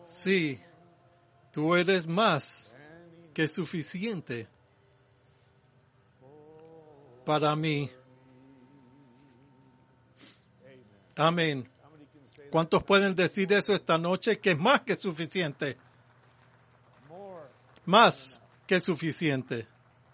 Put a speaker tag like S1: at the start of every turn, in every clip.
S1: Sí, tú eres más que suficiente para mí. Amén. ¿Cuántos pueden decir eso esta noche? Que es más que suficiente. Más que suficiente.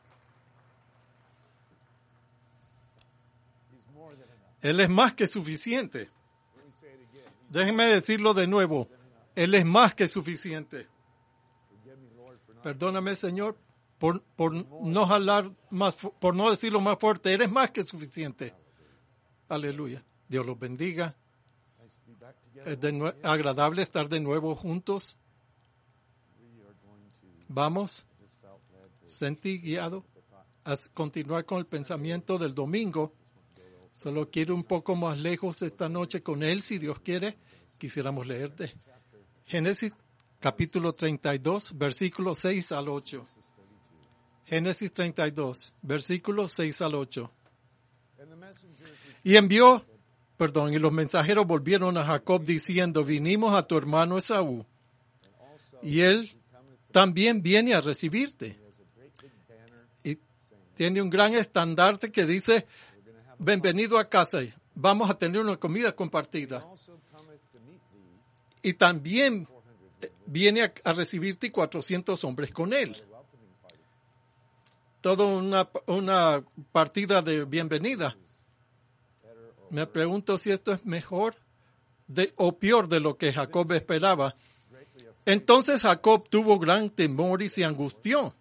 S1: Él es más que suficiente. Déjenme decirlo de nuevo. Él es más que suficiente. Perdóname, Señor, por no jalar más, por no decirlo más fuerte. Eres más que suficiente. Aleluya. Dios los bendiga. Es agradable estar de nuevo juntos. Vamos, sentí guiado a continuar con el pensamiento del domingo. Solo quiero un poco más lejos esta noche con él, si Dios quiere. Quisiéramos leerte Génesis capítulo 32, versículos 6 al 8. Génesis 32, versículos 6 al 8. Y los mensajeros volvieron a Jacob diciendo, vinimos a tu hermano Esaú, y él también viene a recibirte. Y tiene un gran estandarte que dice, bienvenido a casa, vamos a tener una comida compartida. Y también viene a recibirte 400 hombres con él. Toda una partida de bienvenida. Me pregunto si esto es mejor o peor de lo que Jacob esperaba. Entonces Jacob tuvo gran temor y se angustió.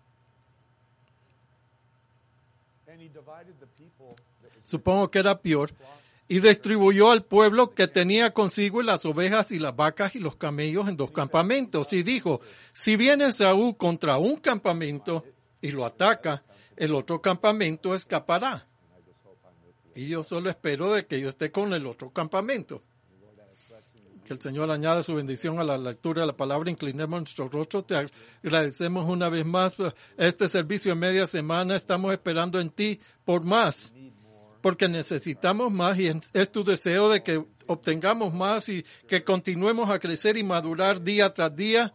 S1: Supongo que era peor. Y distribuyó al pueblo que tenía consigo las ovejas y las vacas y los camellos en 2 campamentos. Y dijo, si viene Esaú contra un campamento y lo ataca, el otro campamento escapará. Y yo solo espero de que yo esté con el otro campamento. Que el Señor añada su bendición a la lectura de la palabra. Inclinemos nuestros rostros. Te agradecemos una vez más este servicio de media semana. Estamos esperando en ti por más. Porque necesitamos más y es tu deseo de que obtengamos más y que continuemos a crecer y madurar día tras día,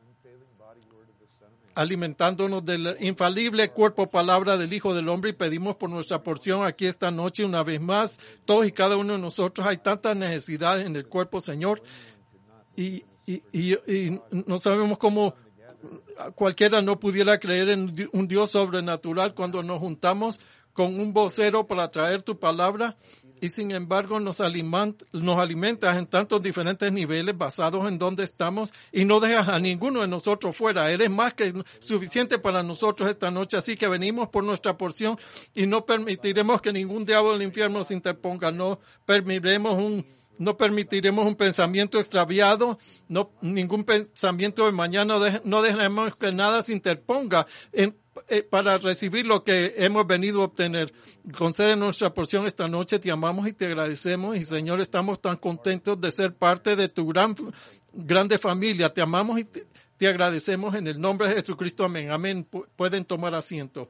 S1: alimentándonos del infalible cuerpo palabra del Hijo del Hombre, y pedimos por nuestra porción aquí esta noche una vez más. Todos y cada uno de nosotros hay tantas necesidades en el cuerpo, Señor, y no sabemos cómo cualquiera no pudiera creer en un Dios sobrenatural cuando nos juntamos con un vocero para traer tu palabra, y sin embargo nos alimentas en tantos diferentes niveles basados en dónde estamos, y no dejas a ninguno de nosotros fuera. Eres más que suficiente para nosotros esta noche, así que venimos por nuestra porción y no permitiremos que ningún diablo del infierno se interponga. No permitiremos un pensamiento extraviado, ningún pensamiento de mañana, no dejaremos que nada se interponga para recibir lo que hemos venido a obtener. Concede nuestra porción esta noche, te amamos y te agradecemos, y Señor, estamos tan contentos de ser parte de tu grande familia. Te amamos y te agradecemos en el nombre de Jesucristo. Amén. Amén. Pueden tomar asiento.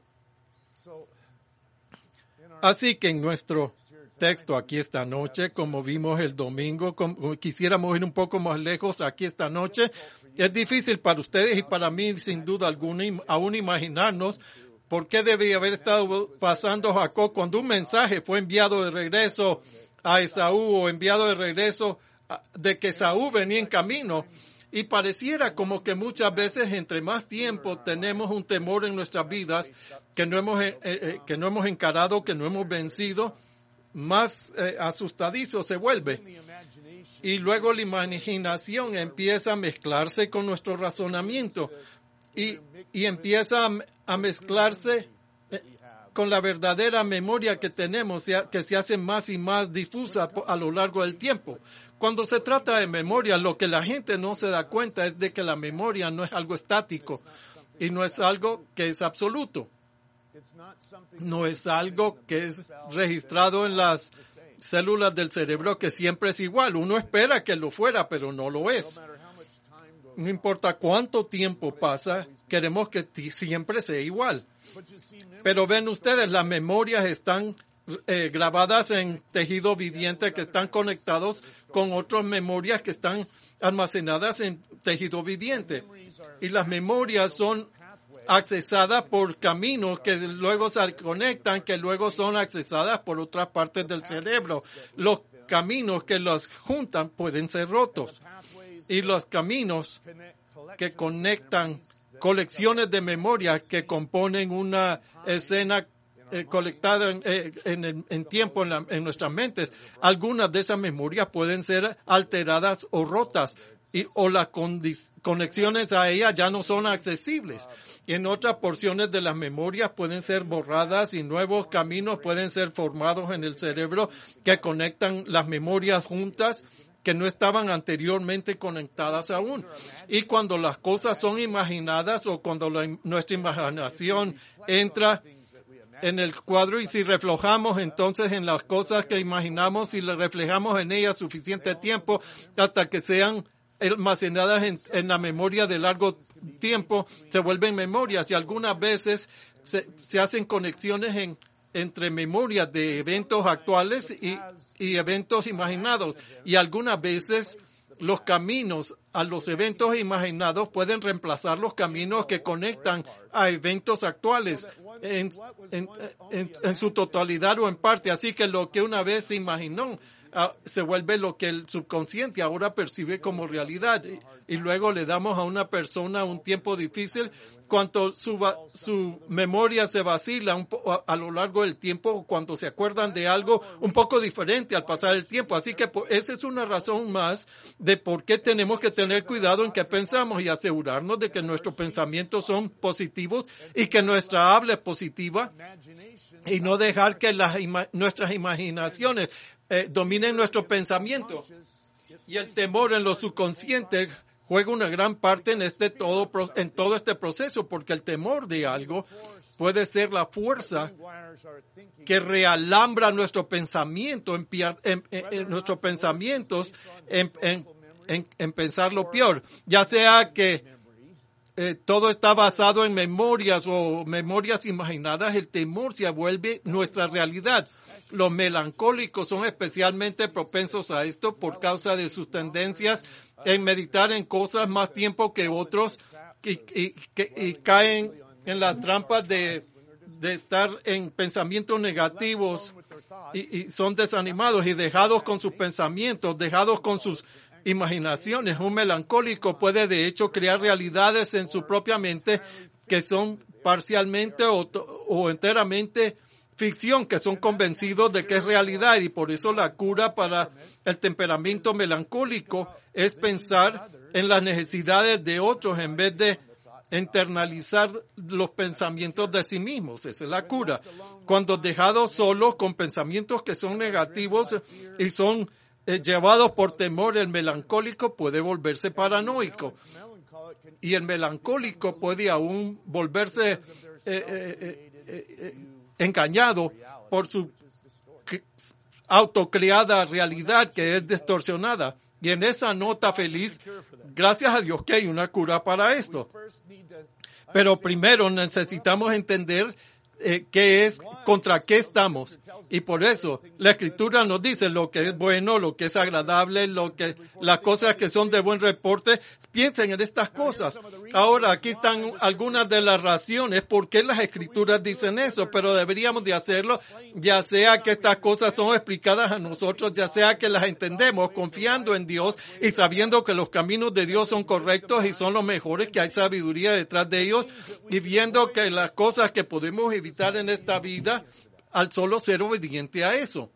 S1: Así que en nuestro texto aquí esta noche, como vimos el domingo, como quisiéramos ir un poco más lejos aquí esta noche. Es difícil para ustedes y para mí, sin duda alguna, aún imaginarnos por qué debía haber estado pasando Jacob cuando un mensaje fue enviado de regreso a Esaú, o enviado de regreso de que Esaú venía en camino. Y pareciera como que muchas veces, entre más tiempo tenemos un temor en nuestras vidas que no hemos encarado, que no hemos vencido, más asustadizo se vuelve. Y luego la imaginación empieza a mezclarse con nuestro razonamiento y empieza a mezclarse con la verdadera memoria que tenemos, que se hace más y más difusa a lo largo del tiempo. Cuando se trata de memoria, lo que la gente no se da cuenta es de que la memoria no es algo estático y no es algo que es absoluto. No es algo que es registrado en las células del cerebro que siempre es igual. Uno espera que lo fuera, pero no lo es. No importa cuánto tiempo pasa, queremos que siempre sea igual. Pero ven ustedes, las memorias están grabadas en tejido viviente que están conectados con otras memorias que están almacenadas en tejido viviente. Y las memorias son accesadas por caminos que luego se conectan, que luego son accesadas por otras partes del cerebro. Los caminos que las juntan pueden ser rotos. Y los caminos que conectan colecciones de memorias que componen una escena colectada en tiempo en nuestras mentes, algunas de esas memorias pueden ser alteradas o rotas, o las conexiones a ellas ya no son accesibles. Y en otras porciones de las memorias pueden ser borradas y nuevos caminos pueden ser formados en el cerebro que conectan las memorias juntas que no estaban anteriormente conectadas aún. Y cuando las cosas son imaginadas o cuando nuestra imaginación entra en el cuadro y si reflejamos entonces en las cosas que imaginamos y le reflejamos en ellas suficiente tiempo hasta que sean almacenadas en la memoria de largo tiempo, se vuelven memorias y algunas veces se hacen conexiones entre memorias de eventos actuales y eventos imaginados. Y algunas veces los caminos a los eventos imaginados pueden reemplazar los caminos que conectan a eventos actuales en su totalidad o en parte. Así que lo que una vez se imaginó se vuelve lo que el subconsciente ahora percibe como realidad. Y luego le damos a una persona un tiempo difícil cuando su memoria se vacila a lo largo del tiempo, cuando se acuerdan de algo un poco diferente al pasar el tiempo. Así que esa es una razón más de por qué tenemos que tener cuidado en qué pensamos y asegurarnos de que nuestros pensamientos son positivos y que nuestra habla es positiva y no dejar que nuestras imaginaciones dominen nuestro pensamiento. Y el temor en lo subconsciente juega una gran parte en todo este proceso, porque el temor de algo puede ser la fuerza que realambra nuestro pensamiento, nuestros pensamientos en pensar lo peor, ya sea que todo está basado en memorias o memorias imaginadas. El temor se vuelve nuestra realidad. Los melancólicos son especialmente propensos a esto por causa de sus tendencias en meditar en cosas más tiempo que otros y caen en las trampas de estar en pensamientos negativos y son desanimados y dejados con sus pensamientos, dejados con sus imaginaciones. Un melancólico puede de hecho crear realidades en su propia mente que son parcialmente o enteramente ficción, que son convencidos de que es realidad, y por eso la cura para el temperamento melancólico es pensar en las necesidades de otros en vez de internalizar los pensamientos de sí mismos. Esa es la cura. Cuando dejados solos con pensamientos que son negativos y son llevados por temor, el melancólico puede volverse paranoico. Y el melancólico puede aún volverse engañado por su autocreada realidad que es distorsionada. Y en esa nota feliz, gracias a Dios que hay una cura para esto. Pero primero necesitamos entender qué es, contra qué estamos. Y por eso la Escritura nos dice lo que es bueno, lo que es agradable, las cosas que son de buen reporte. Piensen en estas cosas. Ahora, aquí están algunas de las razones por qué las Escrituras dicen eso, pero deberíamos de hacerlo, ya sea que estas cosas son explicadas a nosotros, ya sea que las entendemos confiando en Dios y sabiendo que los caminos de Dios son correctos y son los mejores, que hay sabiduría detrás de ellos, y viendo que las cosas que podemos evitar en esta vida al solo ser obediente a eso.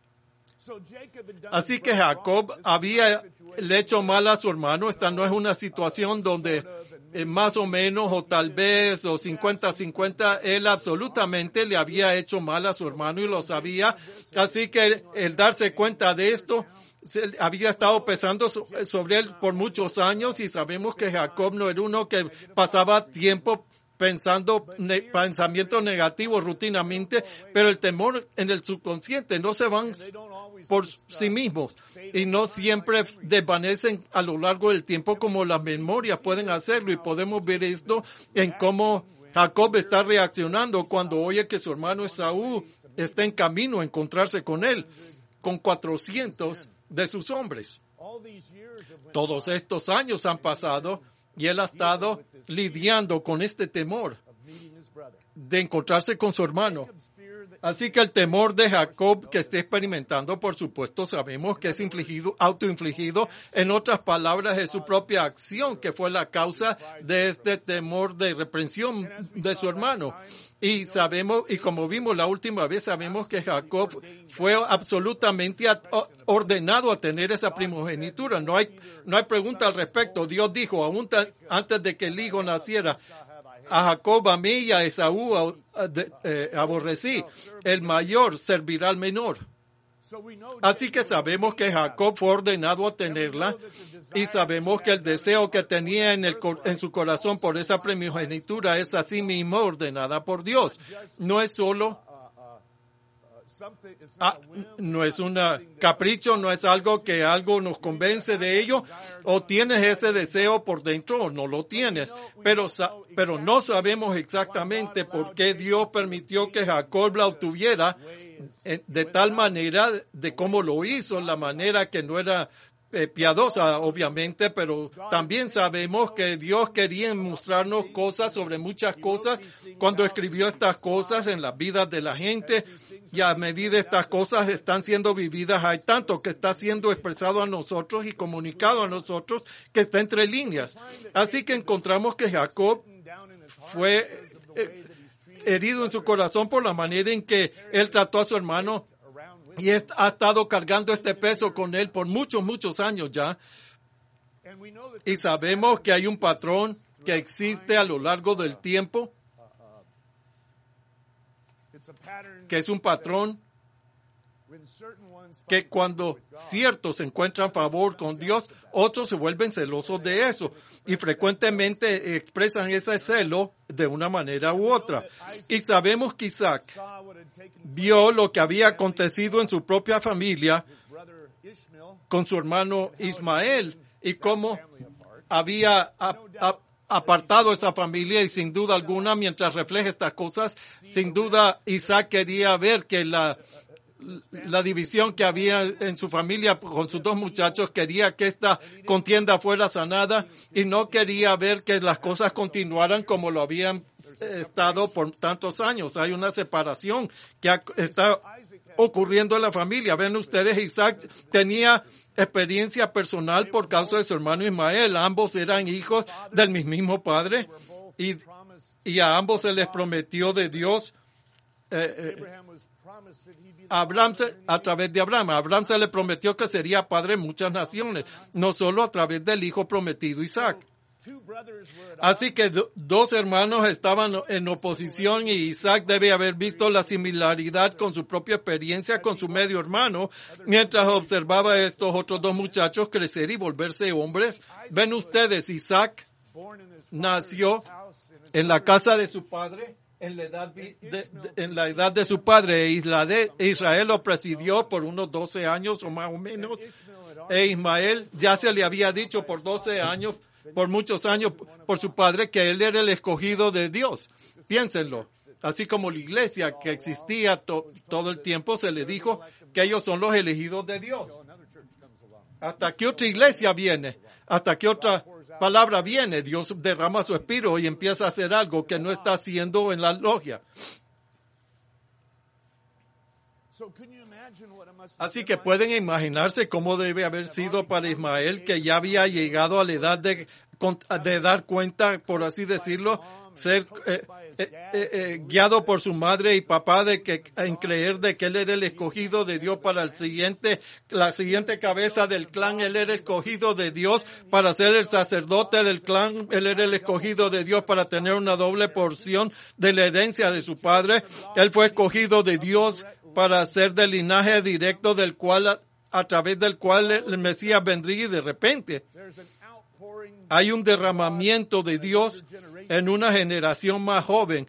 S1: Así que Jacob había hecho mal a su hermano. Esta no es una situación donde más o menos o tal vez o 50-50, él absolutamente le había hecho mal a su hermano y lo sabía. Así que el darse cuenta de esto había estado pesando sobre él por muchos años, y sabemos que Jacob no era uno que pasaba tiempo pensando pensamientos negativos rutinamente, pero el temor en el subconsciente no se van por sí mismos y no siempre desvanecen a lo largo del tiempo como las memorias pueden hacerlo, y podemos ver esto en cómo Jacob está reaccionando cuando oye que su hermano Esaú está en camino a encontrarse con él, con 400 de sus hombres. Todos estos años han pasado y él ha estado lidiando con este temor de encontrarse con su hermano. Así que el temor de Jacob que está experimentando, por supuesto, sabemos que es autoinfligido. En otras palabras, es su propia acción que fue la causa de este temor de reprensión de su hermano. Y sabemos, y como vimos la última vez, sabemos que Jacob fue absolutamente ordenado a tener esa primogenitura. No hay pregunta al respecto. Dios dijo, aún antes de que el hijo naciera, a Jacob amé y a Esaú aborrecí. El mayor servirá al menor. Así que sabemos que Jacob fue ordenado a tenerla y sabemos que el deseo que tenía en su corazón por esa primogenitura es así mismo ordenada por Dios. No es solo no es un capricho, no es algo que algo nos convence de ello, o tienes ese deseo por dentro o no lo tienes, pero no sabemos exactamente por qué Dios permitió que Jacob la obtuviera de tal manera de cómo lo hizo, la manera que no era piadosa, obviamente, pero también sabemos que Dios quería mostrarnos cosas sobre muchas cosas cuando escribió estas cosas en las vidas de la gente, y a medida estas cosas están siendo vividas, hay tanto que está siendo expresado a nosotros y comunicado a nosotros que está entre líneas. Así que encontramos que Jacob fue herido en su corazón por la manera en que él trató a su hermano, y ha estado cargando este peso con él por muchos años ya. Y sabemos que hay un patrón que existe a lo largo del tiempo, que es un patrón que cuando ciertos encuentran favor con Dios, otros se vuelven celosos de eso y frecuentemente expresan ese celo de una manera u otra. Y sabemos que Isaac vio lo que había acontecido en su propia familia con su hermano Ismael y cómo había apartado esa familia, y sin duda alguna, mientras refleja estas cosas, sin duda Isaac quería ver que la división que había en su familia con sus dos muchachos, quería que esta contienda fuera sanada y no quería ver que las cosas continuaran como lo habían estado por tantos años. Hay una separación que está ocurriendo en la familia. Ven ustedes, Isaac tenía experiencia personal por causa de su hermano Ismael. Ambos eran hijos del mismo padre y a ambos se les prometió de Dios a través de Abraham. A Abraham se le prometió que sería padre de muchas naciones, no solo a través del hijo prometido Isaac. Así que dos hermanos estaban en oposición, y Isaac debe haber visto la similaridad con su propia experiencia con su medio hermano mientras observaba a estos otros dos muchachos crecer y volverse hombres. Ven ustedes, Isaac nació en la casa de su padre, en la edad de su padre. Israel lo presidió por unos 12 años o más o menos, e Ismael ya se le había dicho por 12 años, por muchos años, por su padre, que él era el escogido de Dios. Piénsenlo. Así como la iglesia que existía todo el tiempo, se le dijo que ellos son los elegidos de Dios. ¿Hasta qué otra iglesia viene? ¿Hasta qué otra palabra viene? Dios derrama su espíritu y empieza a hacer algo que no está haciendo en la logia. Así que pueden imaginarse cómo debe haber sido para Ismael, que ya había llegado a la edad de dar cuenta, por así decirlo, ser guiado por su madre y papá en creer de que él era el escogido de Dios para la siguiente cabeza del clan. Él era el escogido de Dios para ser el sacerdote del clan. Él era el escogido de Dios para tener una doble porción de la herencia de su padre. Él fue escogido de Dios para ser del linaje directo del cual, a través del cual el Mesías vendría, y de repente hay un derramamiento de Dios en una generación más joven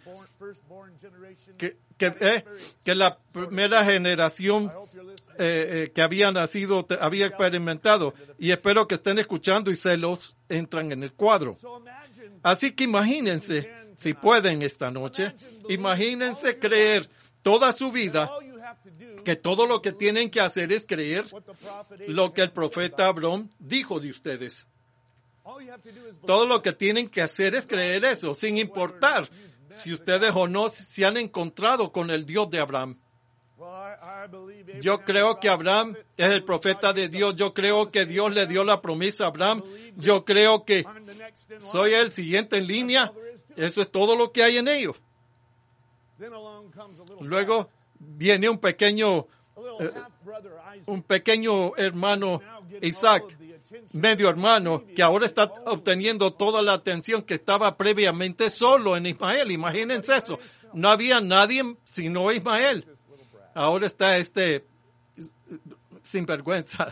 S1: que la primera generación que había nacido, había experimentado. Y espero que estén escuchando y celos entran en el cuadro. Así que imagínense, si pueden esta noche, imagínense creer toda su vida, que todo lo que tienen que hacer es creer lo que el profeta Abraham dijo de ustedes. Todo lo que tienen que hacer es creer eso, sin importar si ustedes o no se han encontrado con el Dios de Abraham. Yo creo que Abraham es el profeta de Dios. Yo creo que Dios le dio la promesa a Abraham. Yo creo que soy el siguiente en línea. Eso es todo lo que hay en ellos. Luego viene un pequeño hermano Isaac, medio hermano, que ahora está obteniendo toda la atención que estaba previamente solo en Ismael. Imagínense eso. No había nadie sino Ismael. Ahora está sinvergüenza.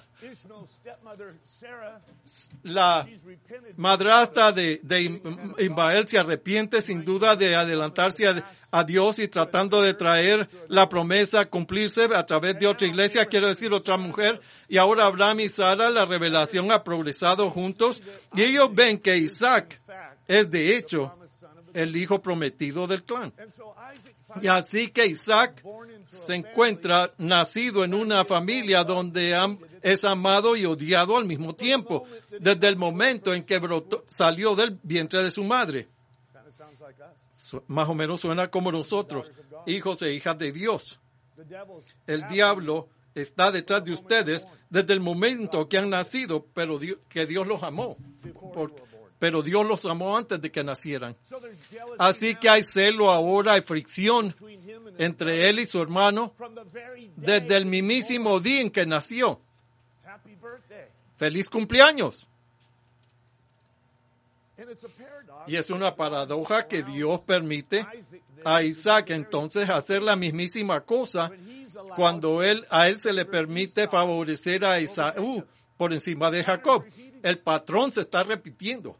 S1: La madrastra de Ismael se arrepiente sin duda de adelantarse a Dios y tratando de traer la promesa a cumplirse a través de otra iglesia, quiero decir otra mujer. Y ahora Abraham y Sara, la revelación ha progresado juntos y ellos ven que Isaac es de hecho el hijo prometido del clan. Y así que Isaac se encuentra nacido en una familia donde es amado y odiado al mismo tiempo, desde el momento en que salió del vientre de su madre. Más o menos suena como nosotros, hijos e hijas de Dios. El diablo está detrás de ustedes desde el momento que han nacido, pero que Dios los amó. Pero Dios los amó antes de que nacieran. Así que hay celo ahora, hay fricción entre él y su hermano desde el mismísimo día en que nació. ¡Feliz cumpleaños! Y es una paradoja que Dios permite a Isaac entonces hacer la mismísima cosa cuando a él se le permite favorecer a Esaú por encima de Jacob. El patrón se está repitiendo.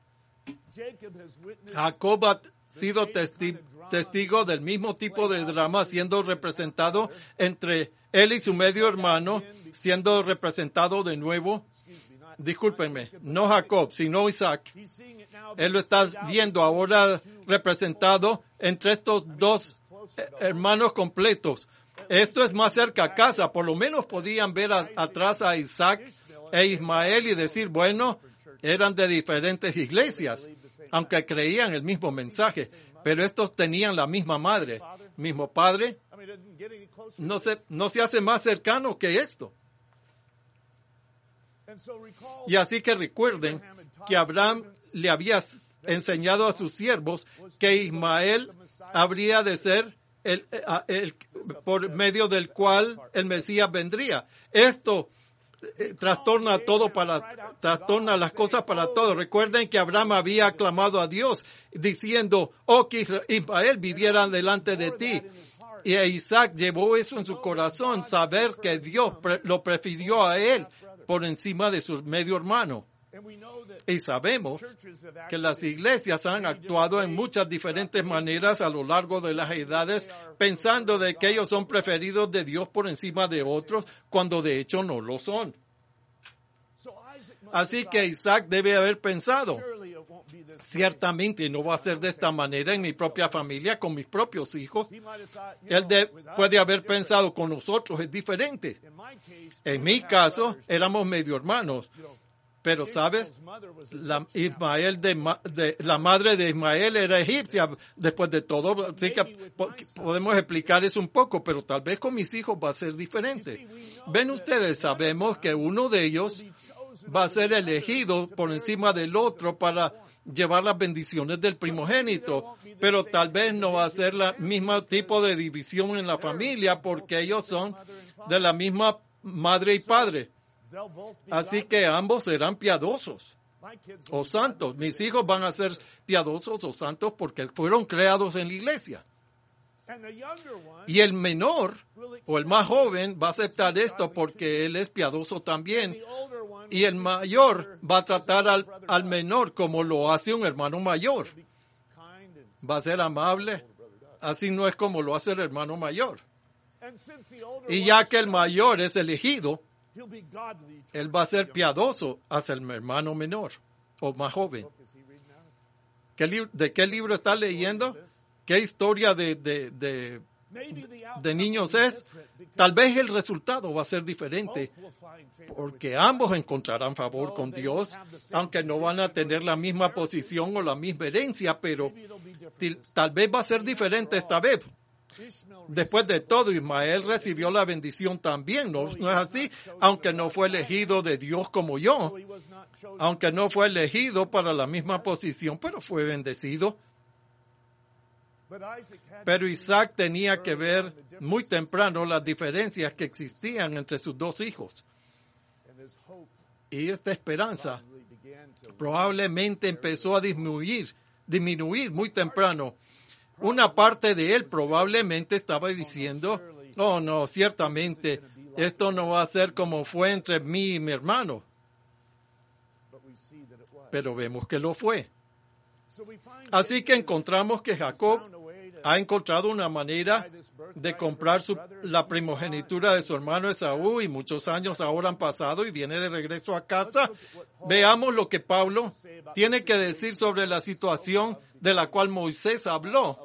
S1: Jacob ha sido testigo del mismo tipo de drama siendo representado entre él y su medio hermano, siendo representado de nuevo. Discúlpenme, no Jacob, sino Isaac. Él lo está viendo ahora representado entre estos dos hermanos completos. Esto es más cerca a casa. Por lo menos podían ver atrás a Isaac e Ismael y decir, bueno, eran de diferentes iglesias, aunque creían el mismo mensaje. Pero estos tenían la misma madre, mismo padre. No se hace más cercano que esto. Y así que recuerden que Abraham le había enseñado a sus siervos que Ismael habría de ser el por medio del cual el Mesías vendría. Esto trastorna las cosas para todos. Recuerden que Abraham había clamado a Dios diciendo, que Ismael viviera delante de ti. Y Isaac llevó eso en su corazón, saber que Dios lo prefirió a él por encima de su medio hermano. Y sabemos que las iglesias han actuado en muchas diferentes maneras a lo largo de las edades, pensando de que ellos son preferidos de Dios por encima de otros, cuando de hecho no lo son. Así que Isaac debe haber pensado, ciertamente no va a ser de esta manera en mi propia familia, con mis propios hijos. Él puede haber pensado, con nosotros es diferente. En mi caso, éramos medio hermanos. Pero, ¿sabes? La madre de Ismael era egipcia, después de todo. Así que podemos explicar eso un poco, pero tal vez con mis hijos va a ser diferente. Ven ustedes, sabemos que uno de ellos va a ser elegido por encima del otro para llevar las bendiciones del primogénito, pero tal vez no va a ser el mismo tipo de división en la familia porque ellos son de la misma madre y padre. Así que ambos serán piadosos o santos. Mis hijos van a ser piadosos o santos porque fueron creados en la iglesia. Y el menor o el más joven va a aceptar esto porque él es piadoso también. Y el mayor va a tratar al menor como lo hace un hermano mayor. Va a ser amable. Así no es como lo hace el hermano mayor. Y ya que el mayor es elegido, él va a ser piadoso hacia el hermano menor o más joven. ¿De qué libro está leyendo? ¿Qué historia de de niños es, tal vez el resultado va a ser diferente, porque ambos encontrarán favor con Dios, aunque no van a tener la misma posición o la misma herencia, pero tal vez va a ser diferente esta vez. Después de todo, Ismael recibió la bendición también, ¿no es así? Aunque no fue elegido de Dios como yo, aunque no fue elegido para la misma posición, pero fue bendecido. Pero Isaac tenía que ver muy temprano las diferencias que existían entre sus dos hijos. Y esta esperanza probablemente empezó a disminuir muy temprano. Una parte de él probablemente estaba diciendo, oh no, ciertamente, esto no va a ser como fue entre mí y mi hermano. Pero vemos que lo fue. Así que encontramos que Jacob ha encontrado una manera de comprar la primogenitura de su hermano Esaú, y muchos años ahora han pasado y viene de regreso a casa. Veamos lo que Pablo tiene que decir sobre la situación de la cual Moisés habló,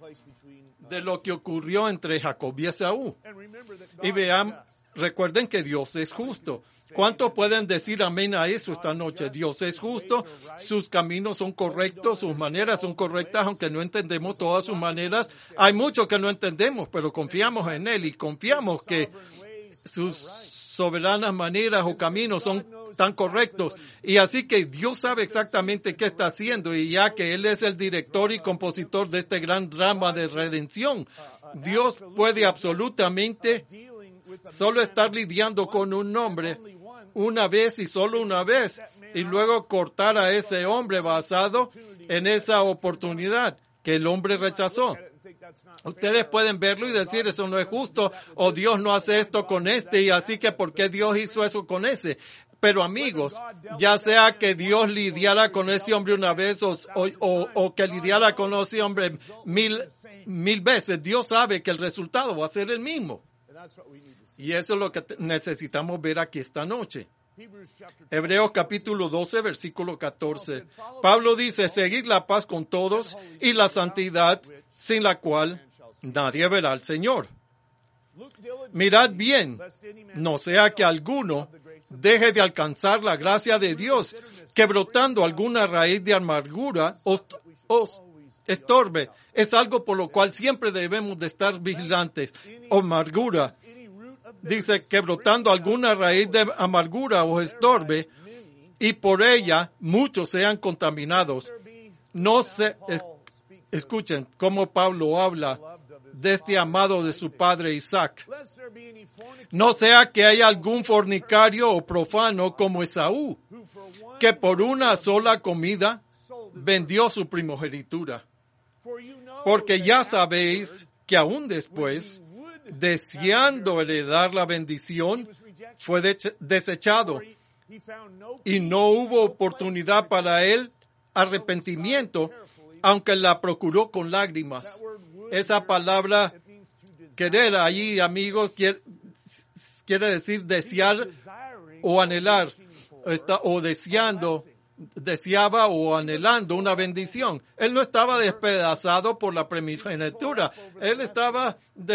S1: de lo que ocurrió entre Jacob y Esaú. Y recuerden que Dios es justo. ¿Cuántos pueden decir amén a eso esta noche? Dios es justo, sus caminos son correctos, sus maneras son correctas, aunque no entendemos todas sus maneras. Hay mucho que no entendemos, pero confiamos en Él y confiamos que sus soberanas maneras o caminos son tan correctos. Y así que Dios sabe exactamente qué está haciendo, y ya que Él es el director y compositor de este gran drama de redención, Dios puede absolutamente solo estar lidiando con un hombre una vez y solo una vez, y luego cortar a ese hombre basado en esa oportunidad que el hombre rechazó. Ustedes pueden verlo y decir, eso no es justo, o Dios no hace esto con este, y así que ¿por qué Dios hizo eso con ese? Pero amigos, ya sea que Dios lidiara con ese hombre una vez o que lidiara con ese hombre mil veces, Dios sabe que el resultado va a ser el mismo. Y eso es lo que necesitamos ver aquí esta noche. Hebreos capítulo 12, versículo 14. Pablo dice, seguid la paz con todos y la santidad, sin la cual nadie verá al Señor. Mirad bien, no sea que alguno deje de alcanzar la gracia de Dios, que brotando alguna raíz de amargura os estorbe. Es algo por lo cual siempre debemos de estar vigilantes. Amargura. Dice que brotando alguna raíz de amargura os estorbe, y por ella muchos sean contaminados. Escuchen cómo Pablo habla de este amado de su padre Isaac. No sea que haya algún fornicario o profano como Esaú, que por una sola comida vendió su primogenitura. Porque ya sabéis que aún después, deseando heredar la bendición, fue desechado, y no hubo oportunidad para él arrepentimiento, aunque la procuró con lágrimas. Esa palabra querer allí, amigos, quiere decir desear o anhelar, o deseaba o anhelando una bendición. Él no estaba despedazado por la primogenitura. Él estaba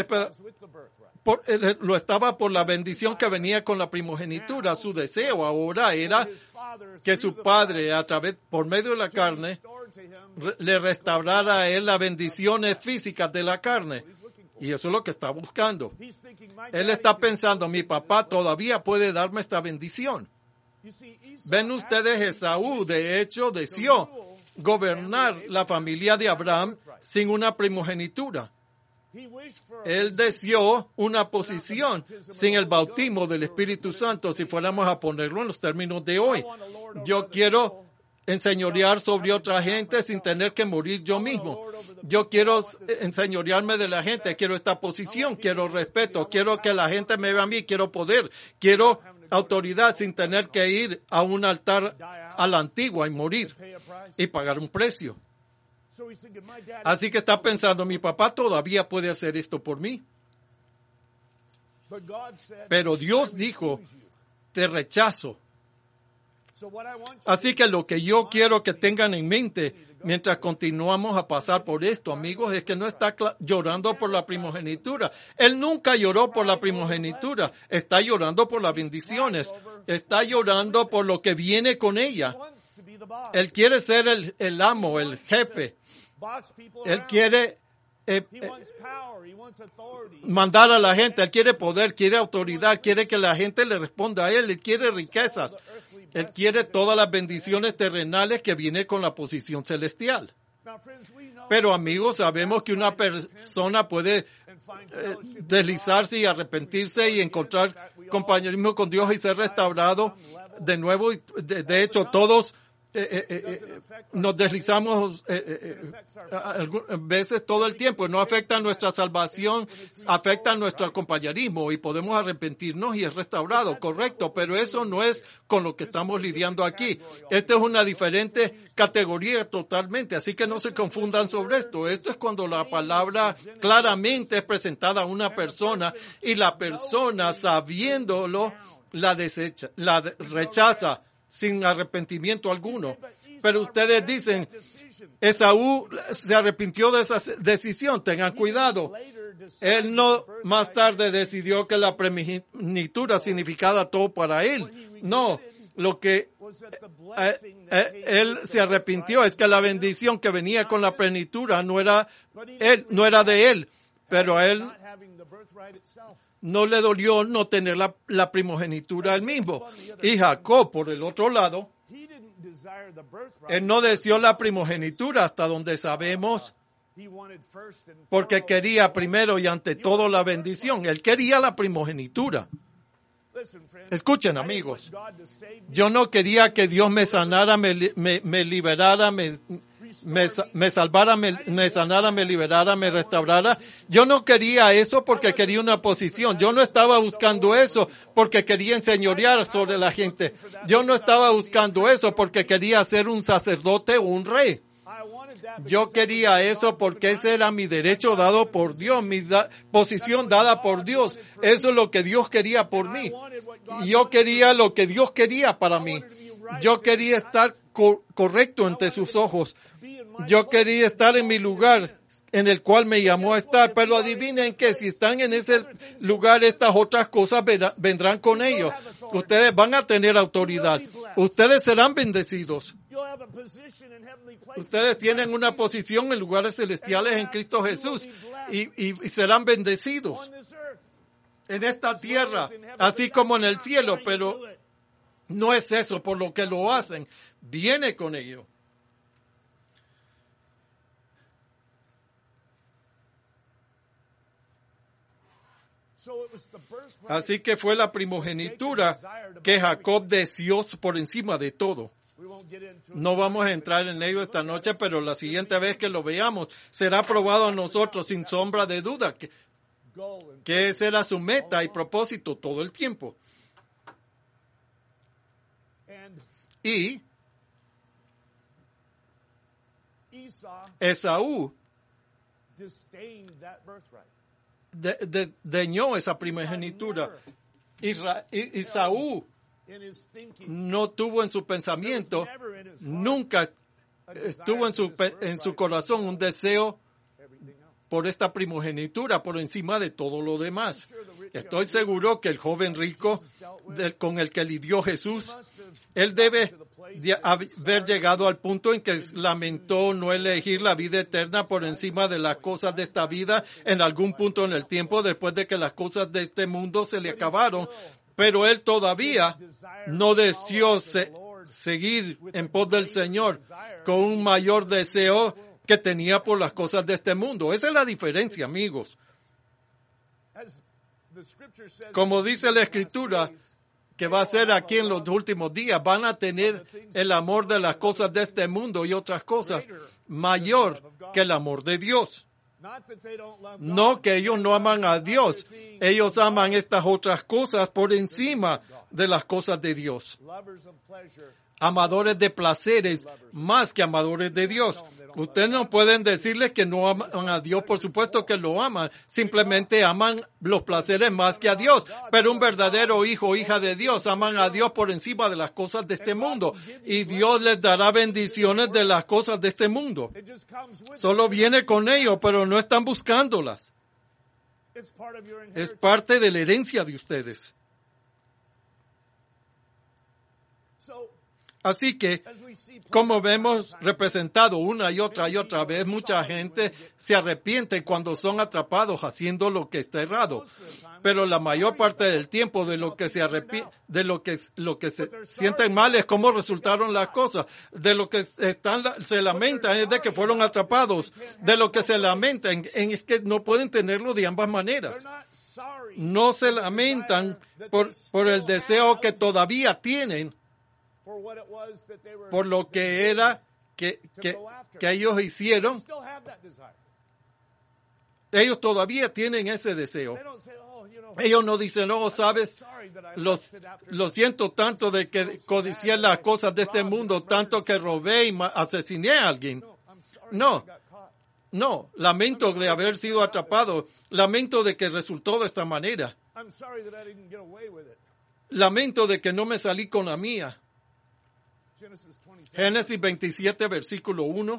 S1: lo estaba por la bendición que venía con la primogenitura. Su deseo ahora era que su padre, por medio de la carne, le restaurara a él las bendiciones físicas de la carne. Y eso es lo que está buscando. Él está pensando, mi papá todavía puede darme esta bendición. Ven ustedes, Esaú, de hecho, deseó gobernar la familia de Abraham sin una primogenitura. Él deseó una posición sin el bautismo del Espíritu Santo, si fuéramos a ponerlo en los términos de hoy. Yo quiero enseñorear sobre otra gente sin tener que morir yo mismo. Yo quiero enseñorearme de la gente, quiero esta posición, quiero respeto, quiero que la gente me vea a mí, quiero poder, quiero autoridad sin tener que ir a un altar a la antigua y morir y pagar un precio. Así que está pensando, mi papá todavía puede hacer esto por mí. Pero Dios dijo, te rechazo. Así que lo que yo quiero que tengan en mente mientras continuamos a pasar por esto, amigos, es que no está llorando por la primogenitura. Él nunca lloró por la primogenitura. Está llorando por las bendiciones. Está llorando por lo que viene con ella. Él quiere ser el amo, el jefe. Él quiere mandar a la gente. Él quiere poder, quiere autoridad, quiere que la gente le responda a él. Él quiere riquezas. Él quiere todas las bendiciones terrenales que viene con la posición celestial. Pero amigos, sabemos que una persona puede deslizarse y arrepentirse y encontrar compañerismo con Dios y ser restaurado de nuevo. De hecho, todos nos deslizamos veces todo el tiempo. No afecta nuestra salvación, afecta nuestro compañerismo y podemos arrepentirnos y es restaurado, correcto. Pero eso no es con lo que estamos lidiando aquí. Esta es una diferente categoría totalmente, así que no se confundan sobre esto. Esto es cuando la palabra claramente es presentada a una persona y la persona, sabiéndolo, la desecha, la rechaza sin arrepentimiento alguno. Pero ustedes dicen, Esaú se arrepintió de esa decisión. Tengan cuidado. Él no más tarde decidió que la primogenitura significaba todo para él. No, lo que él se arrepintió es que la bendición que venía con la plenitud no era de él, pero a él no le dolió no tener la primogenitura él mismo. Y Jacob, por el otro lado, él no deseó la primogenitura hasta donde sabemos, porque quería primero y ante todo la bendición. Él quería la primogenitura. Escuchen, amigos, yo no quería que Dios me sanara, me liberara, me salvara, me sanara, me liberara, me restaurara. Yo no quería eso porque quería una posición. Yo no estaba buscando eso porque quería enseñorear sobre la gente. Yo no estaba buscando eso porque quería ser un sacerdote o un rey. Yo quería eso porque ese era mi derecho dado por Dios, mi posición dada por Dios. Eso es lo que Dios quería por mí. Y yo quería lo que Dios quería para mí. Yo quería estar correcto ante sus ojos. Yo quería estar en mi lugar en el cual me llamó a estar. Pero adivinen que si están en ese lugar, estas otras cosas vendrán con ellos. Ustedes van a tener autoridad. Ustedes serán bendecidos. Ustedes tienen una posición en lugares celestiales en Cristo Jesús y serán bendecidos en esta tierra, así como en el cielo, pero no es eso por lo que lo hacen, viene con ello. Así que fue la primogenitura que Jacob deseó por encima de todo. No vamos a entrar en ello esta noche, pero la siguiente vez que lo veamos será probado a nosotros sin sombra de duda que esa era su meta y propósito todo el tiempo. Y Esaú desdeñó esa primogenitura. Esaú no tuvo en su pensamiento, nunca estuvo en su corazón un deseo por esta primogenitura por encima de todo lo demás. Estoy seguro que el joven rico con el que lidió Jesús, él debe haber llegado al punto en que lamentó no elegir la vida eterna por encima de las cosas de esta vida en algún punto en el tiempo después de que las cosas de este mundo se le acabaron. Pero él todavía no deseó seguir en pos del Señor con un mayor deseo que tenía por las cosas de este mundo. Esa es la diferencia, amigos. Como dice la Escritura, que va a ser aquí en los últimos días, van a tener el amor de las cosas de este mundo y otras cosas mayor que el amor de Dios. No que ellos no aman a Dios, ellos aman estas otras cosas por encima de las cosas de Dios. amadores de placeres más que amadores de Dios. Ustedes no pueden decirles que no aman a Dios, por supuesto que lo aman, simplemente aman los placeres más que a Dios. Pero un verdadero hijo o hija de Dios aman a Dios por encima de las cosas de este mundo, y Dios les dará bendiciones de las cosas de este mundo. Solo viene con ello, pero no están buscándolas. Es parte de la herencia de ustedes. Así que, como vemos representado una y otra vez, mucha gente se arrepiente cuando son atrapados haciendo lo que está errado. Pero la mayor parte del tiempo de lo que se se sienten mal es cómo resultaron las cosas. De lo que se lamentan es de que fueron atrapados. De lo que se lamentan es que no pueden tenerlo de ambas maneras. No se lamentan por el deseo que todavía tienen, por lo que era que ellos hicieron. Ellos todavía tienen ese deseo. Ellos no dicen, no, sabes, lo siento tanto de que codicié las cosas de este mundo, tanto que robé y asesiné a alguien. No, lamento de haber sido atrapado, lamento de que resultó de esta manera. Lamento de que no me salí con la mía. Génesis 27, versículo 1.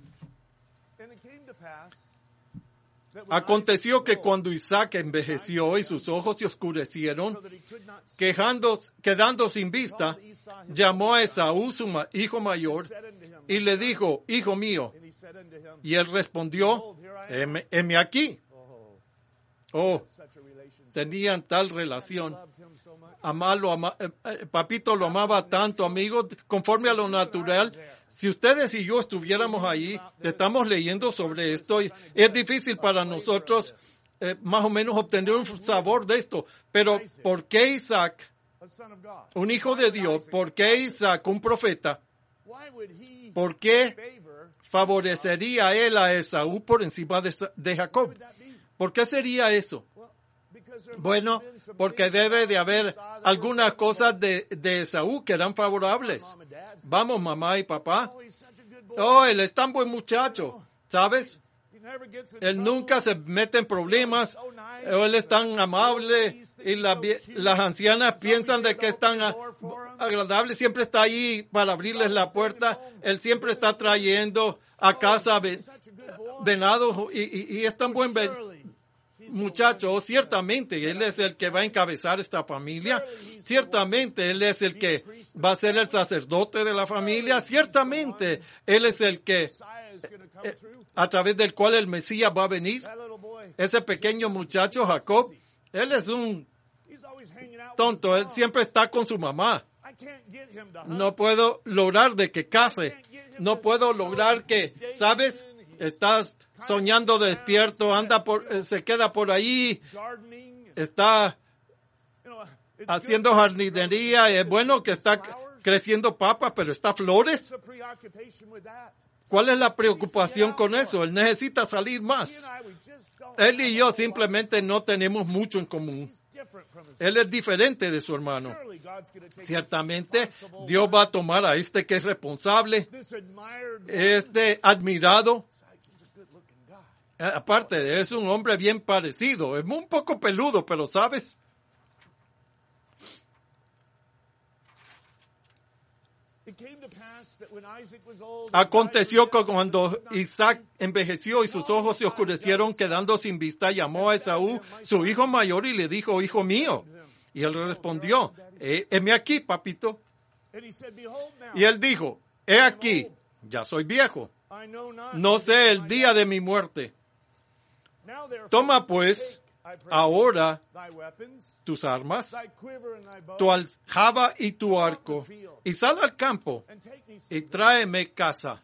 S1: Aconteció que cuando Isaac envejeció y sus ojos se oscurecieron, quedando sin vista, llamó a Esaú, su hijo mayor, y le dijo, hijo mío. Y él respondió, heme aquí. Oh, tenían tal relación. Papito lo amaba tanto, amigos, conforme a lo natural. Si ustedes y yo estuviéramos ahí, estamos leyendo sobre esto, y es difícil para nosotros más o menos obtener un sabor de esto. Pero ¿por qué Isaac, un hijo de Dios, por qué Isaac, un profeta, por qué favorecería él a Esaú por encima de Jacob? ¿Por qué sería eso? Bueno, porque debe de haber algunas cosas de Esaú que eran favorables. Vamos, mamá y papá. Oh, él es tan buen muchacho, ¿sabes? Él nunca se mete en problemas. Él es tan amable y las ancianas piensan de que es tan agradable. Siempre está ahí para abrirles la puerta. Él siempre está trayendo a casa venados y es tan buen muchacho. Ciertamente él es el que va a encabezar esta familia. Ciertamente él es el que va a ser el sacerdote de la familia. Ciertamente él es el que a través del cual el Mesías va a venir. Ese pequeño muchacho Jacob, él es un tonto. Él siempre está con su mamá. No puedo lograr de que case. No puedo lograr que, ¿sabes? Estás soñando despierto, se queda por ahí, está haciendo jardinería. Es bueno que está creciendo papas, pero está flores. ¿Cuál es la preocupación con eso? Él necesita salir más. Él y yo simplemente no tenemos mucho en común. Él es diferente de su hermano. Ciertamente, Dios va a tomar a este que es responsable, este admirado. Aparte, es un hombre bien parecido. Es un poco peludo, pero ¿sabes? Aconteció que cuando Isaac envejeció y sus ojos se oscurecieron, quedando sin vista, llamó a Esaú, su hijo mayor, y le dijo, hijo mío. Y él respondió, heme aquí, papito. Y él dijo, he aquí, ya soy viejo. No sé el día de mi muerte. Toma pues ahora tus armas, tu aljaba y tu arco, y sal al campo y tráeme caza.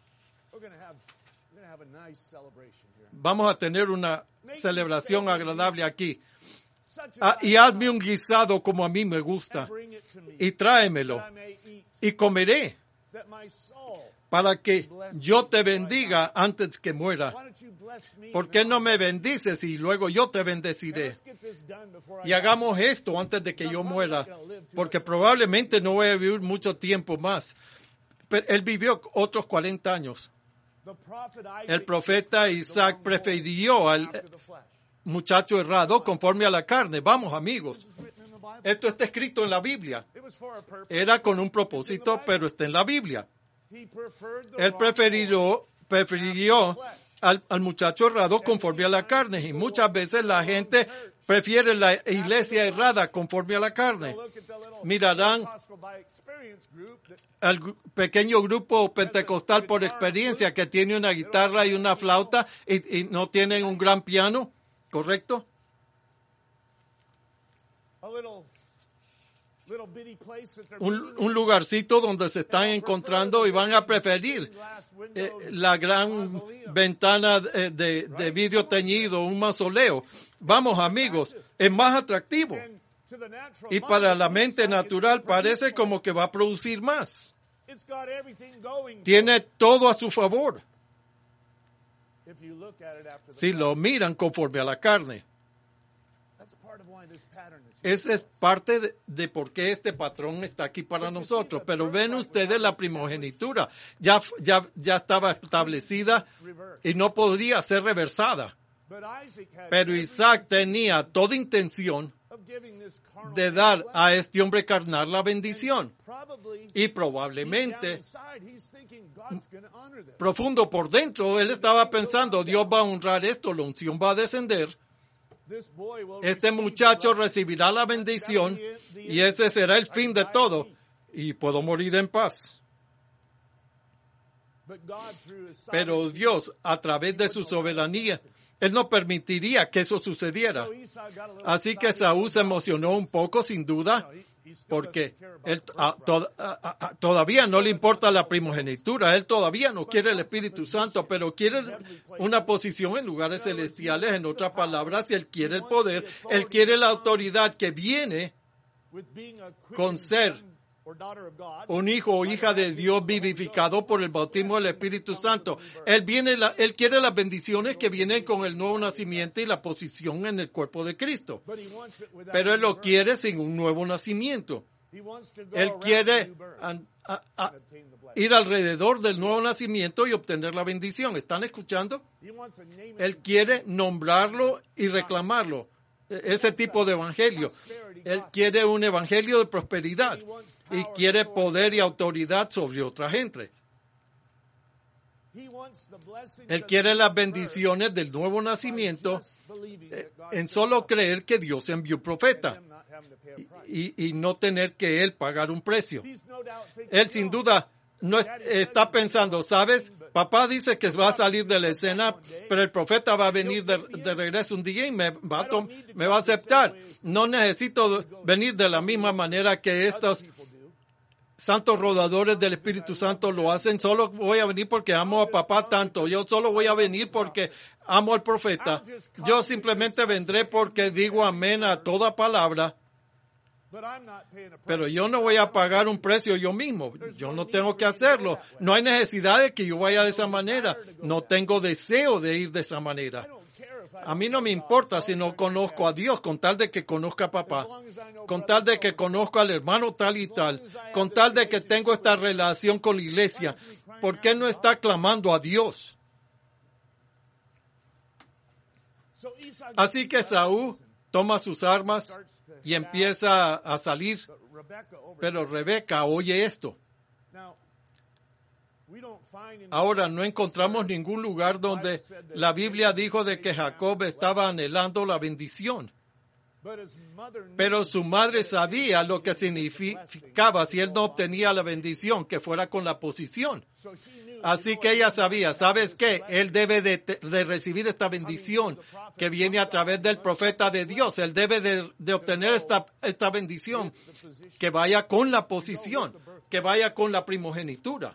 S1: Vamos a tener una celebración agradable aquí. Y hazme un guisado como a mí me gusta, y tráemelo, y comeré, para que yo te bendiga antes que muera. ¿Por qué no me bendices y luego yo te bendeciré? Y hagamos esto antes de que yo muera, porque probablemente no voy a vivir mucho tiempo más. él vivió otros 40 años. El profeta Isaac prefirió al muchacho errado conforme a la carne. Vamos, amigos. Esto está escrito en la Biblia. Era con un propósito, pero está en la Biblia. Él prefirió al muchacho errado conforme a la carne. Y muchas veces la gente prefiere la iglesia errada conforme a la carne. Mirarán al pequeño grupo pentecostal por experiencia que tiene una guitarra y una flauta y no tienen un gran piano, ¿correcto? Un lugarcito donde se están encontrando y van a preferir la gran ventana de vidrio teñido, un mausoleo. Vamos, amigos, es más atractivo. Y para la mente natural parece como que va a producir más. Tiene todo a su favor. Si lo miran conforme a la carne. Esa es parte de por qué este patrón está aquí para nosotros. Pero ven ustedes la primogenitura. Ya estaba establecida y no podía ser reversada. Pero Isaac tenía toda intención de dar a este hombre carnal la bendición. Y probablemente, profundo por dentro, él estaba pensando, Dios va a honrar esto, la unción va a descender. Este muchacho recibirá la bendición y ese será el fin de todo. Y puedo morir en paz. Pero Dios, a través de su soberanía, Él no permitiría que eso sucediera. Así que Saúl se emocionó un poco, sin duda, porque él todavía no le importa la primogenitura. Él todavía no quiere el Espíritu Santo, pero quiere una posición en lugares celestiales. En otras palabras, él quiere el poder, él quiere la autoridad que viene con ser un hijo o hija de Dios vivificado por el bautismo del Espíritu Santo. Él quiere las bendiciones que vienen con el nuevo nacimiento y la posición en el cuerpo de Cristo. Pero él lo quiere sin un nuevo nacimiento. Él quiere ir alrededor del nuevo nacimiento y obtener la bendición. ¿Están escuchando? Él quiere nombrarlo y reclamarlo. Ese tipo de evangelio. Él quiere un evangelio de prosperidad y quiere poder y autoridad sobre otra gente. Él quiere las bendiciones del nuevo nacimiento en solo creer que Dios envió un profeta y no tener que él pagar un precio. Él sin duda no está pensando, ¿sabes? Papá dice que va a salir de la escena, pero el profeta va a venir de regreso un día y me va a aceptar. No necesito venir de la misma manera que estos santos rodadores del Espíritu Santo lo hacen. Solo voy a venir porque amo a papá tanto. Yo solo voy a venir porque amo al profeta. Yo simplemente vendré porque digo amén a toda palabra. Pero yo no voy a pagar un precio yo mismo. Yo no tengo que hacerlo. No hay necesidad de que yo vaya de esa manera. No tengo deseo de ir de esa manera. A mí no me importa si no conozco a Dios, con tal de que conozca a papá, con tal de que conozco al hermano tal y tal, con tal de que tengo esta relación con la iglesia. ¿Por qué no está clamando a Dios? Así que Saúl toma sus armas y empieza a salir, pero Rebeca oye esto. Ahora no encontramos ningún lugar donde la Biblia dijo de que Jacob estaba anhelando la bendición. Pero su madre sabía lo que significaba si él no obtenía la bendición, que fuera con la posición. Así que ella sabía, ¿sabes qué? Él debe de recibir esta bendición que viene a través del profeta de Dios. Él debe de obtener esta bendición que vaya con la posición, que vaya con la primogenitura.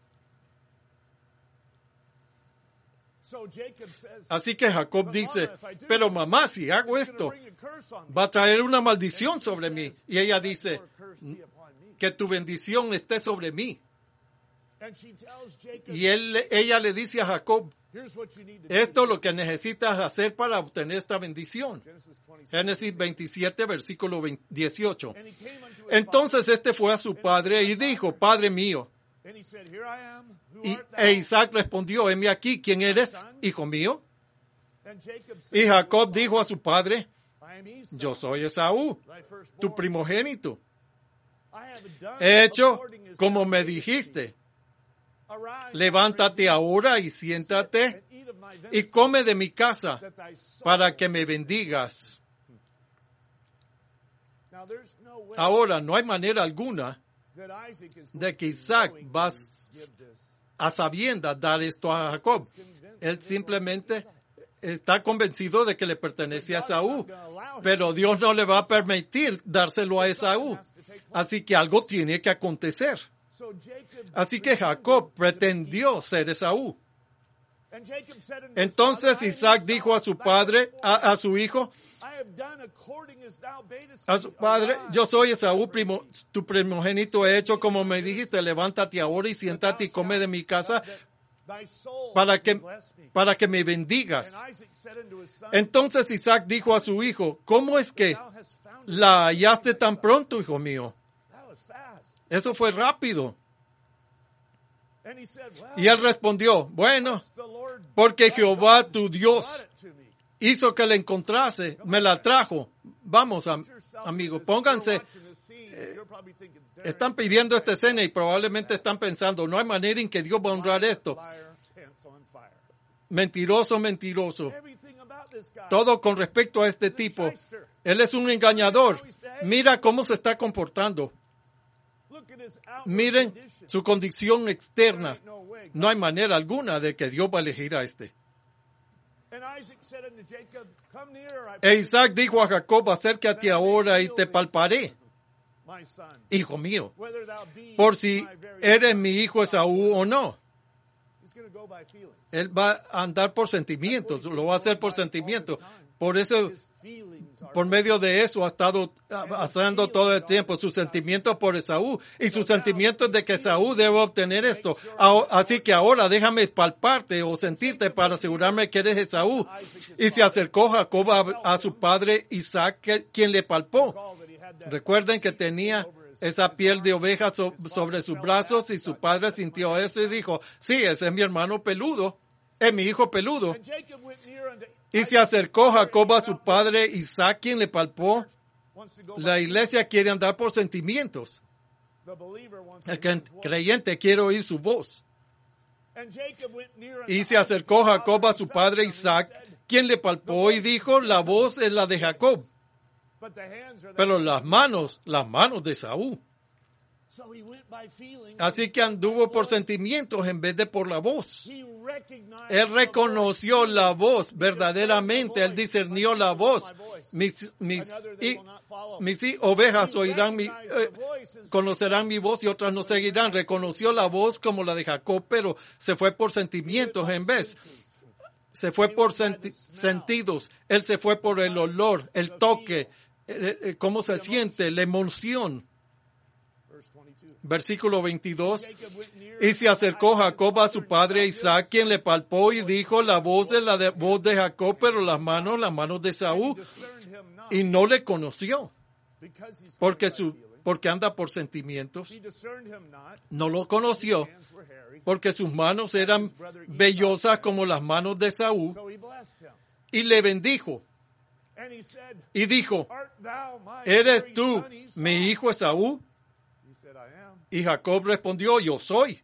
S1: Así que Jacob dice, pero mamá, si hago esto, va a traer una maldición sobre mí. Y ella dice, que tu bendición esté sobre mí. Y ella le dice a Jacob, esto es lo que necesitas hacer para obtener esta bendición. Génesis 27, versículo 18. Entonces fue a su padre y dijo, Padre mío. E Isaac respondió, heme aquí, ¿quién eres, hijo mío? Y Jacob dijo a su padre, yo soy Esaú, tu primogénito. He hecho como me dijiste. Levántate ahora y siéntate y come de mi casa para que me bendigas. Ahora, no hay manera alguna de que Isaac va a sabiendas dar esto a Jacob. Él simplemente está convencido de que le pertenece a Esaú, pero Dios no le va a permitir dárselo a Esaú. Así que algo tiene que acontecer. Así que Jacob pretendió ser Esaú. Entonces Isaac dijo a su padre, a su hijo, a su padre, yo soy Esaú, tu primogénito, he hecho como me dijiste, levántate ahora y siéntate y come de mi casa para que me bendigas. Entonces Isaac dijo a su hijo, ¿cómo es que la hallaste tan pronto, hijo mío? Eso fue rápido. Y él respondió, bueno, porque Jehová tu Dios hizo que la encontrase, me la trajo. Vamos, amigos, pónganse. Están pidiendo esta escena y probablemente están pensando, no hay manera en que Dios va a honrar esto. Mentiroso, mentiroso. Todo con respecto a este tipo. Él es un engañador. Mira cómo se está comportando. Miren su condición externa. No hay manera alguna de que Dios va a elegir a este. E Isaac dijo a Jacob, acércate ahora y te palparé, hijo mío, por si eres mi hijo Esaú o no. Él va a andar por sentimientos, lo va a hacer por sentimientos. Por eso, por medio de eso ha estado haciendo todo el tiempo sus sentimientos por Esaú y sus sentimientos de que Esaú debe obtener esto. Así que ahora déjame palparte o sentirte para asegurarme que eres Esaú. Y se acercó Jacob a su padre Isaac, quien le palpó. Recuerden que tenía esa piel de oveja sobre sus brazos y su padre sintió eso y dijo, sí, ese es mi hermano peludo, es mi hijo peludo. Y se acercó Jacob a su padre Isaac, quien le palpó. La iglesia quiere andar por sentimientos. El creyente quiere oír su voz. Y se acercó Jacob a su padre Isaac, quien le palpó y dijo, la voz es la de Jacob, pero las manos de Esaú. Así que anduvo por sentimientos en vez de por la voz. Él reconoció la voz verdaderamente, él discernió la voz. Mis ovejas oirán conocerán mi voz y otras no seguirán. Reconoció la voz como la de Jacob, pero se fue por sentimientos en vez. Se fue por sentidos. Él se fue por el olor, el toque, cómo se siente, la emoción. Versículo 22. Y se acercó Jacob a su padre Isaac, quien le palpó y dijo, la voz es la voz de Jacob, pero las manos de Esaú. Y no le conoció, porque anda por sentimientos. No lo conoció, porque sus manos eran vellosas como las manos de Esaú. Y le bendijo. Y dijo, ¿eres tú mi hijo Esaú? Y Jacob respondió, yo soy.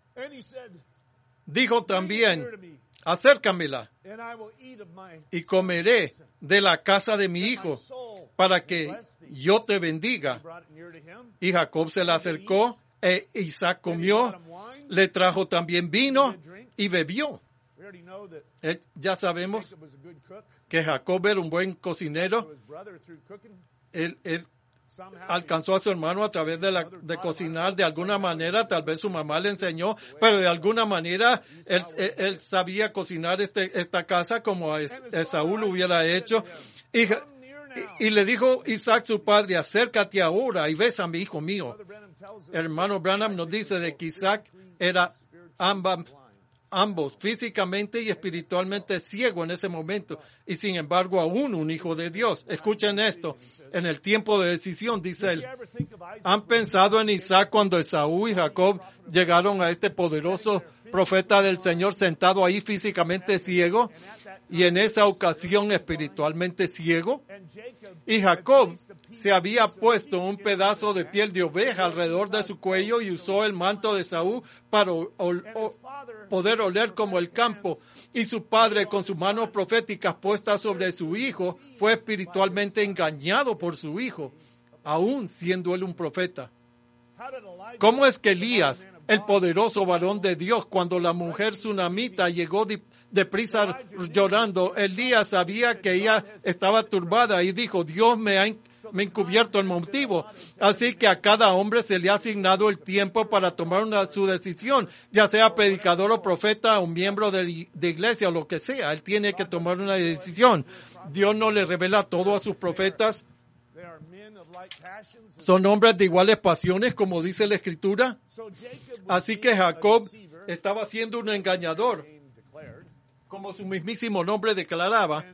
S1: Dijo también, acércamela y comeré de la casa de mi hijo para que yo te bendiga. Y Jacob se la acercó e Isaac comió, le trajo también vino y bebió. Ya sabemos que Jacob era un buen cocinero. Él alcanzó a su hermano a través de cocinar de alguna manera, tal vez su mamá le enseñó, pero de alguna manera él sabía cocinar esta casa como Esaú lo hubiera hecho. Y le dijo Isaac su padre, acércate ahora y bésame, hijo mío. El hermano Branham nos dice de que Isaac era ambos, físicamente y espiritualmente ciego en ese momento, y sin embargo aún un hijo de Dios. Escuchen esto, en el tiempo de decisión, dice él, ¿han pensado en Isaac cuando Esaú y Jacob llegaron a este poderoso profeta del Señor sentado ahí físicamente ciego y en esa ocasión espiritualmente ciego? Y Jacob se había puesto un pedazo de piel de oveja alrededor de su cuello y usó el manto de Esaú para poder oler como el campo. Y su padre, con sus manos proféticas puestas sobre su hijo, fue espiritualmente engañado por su hijo, aún siendo él un profeta. ¿Cómo es que Elías, el poderoso varón de Dios, cuando la mujer tsunamita llegó deprisa llorando, Elías sabía que ella estaba turbada y dijo, Dios me ha encubierto el motivo, así que a cada hombre se le ha asignado el tiempo para tomar su decisión, ya sea predicador o profeta o miembro de iglesia o lo que sea, él tiene que tomar una decisión. Dios no le revela todo a sus profetas. Son hombres de iguales pasiones, como dice la Escritura. Así que Jacob estaba siendo un engañador, como su mismísimo nombre declaraba.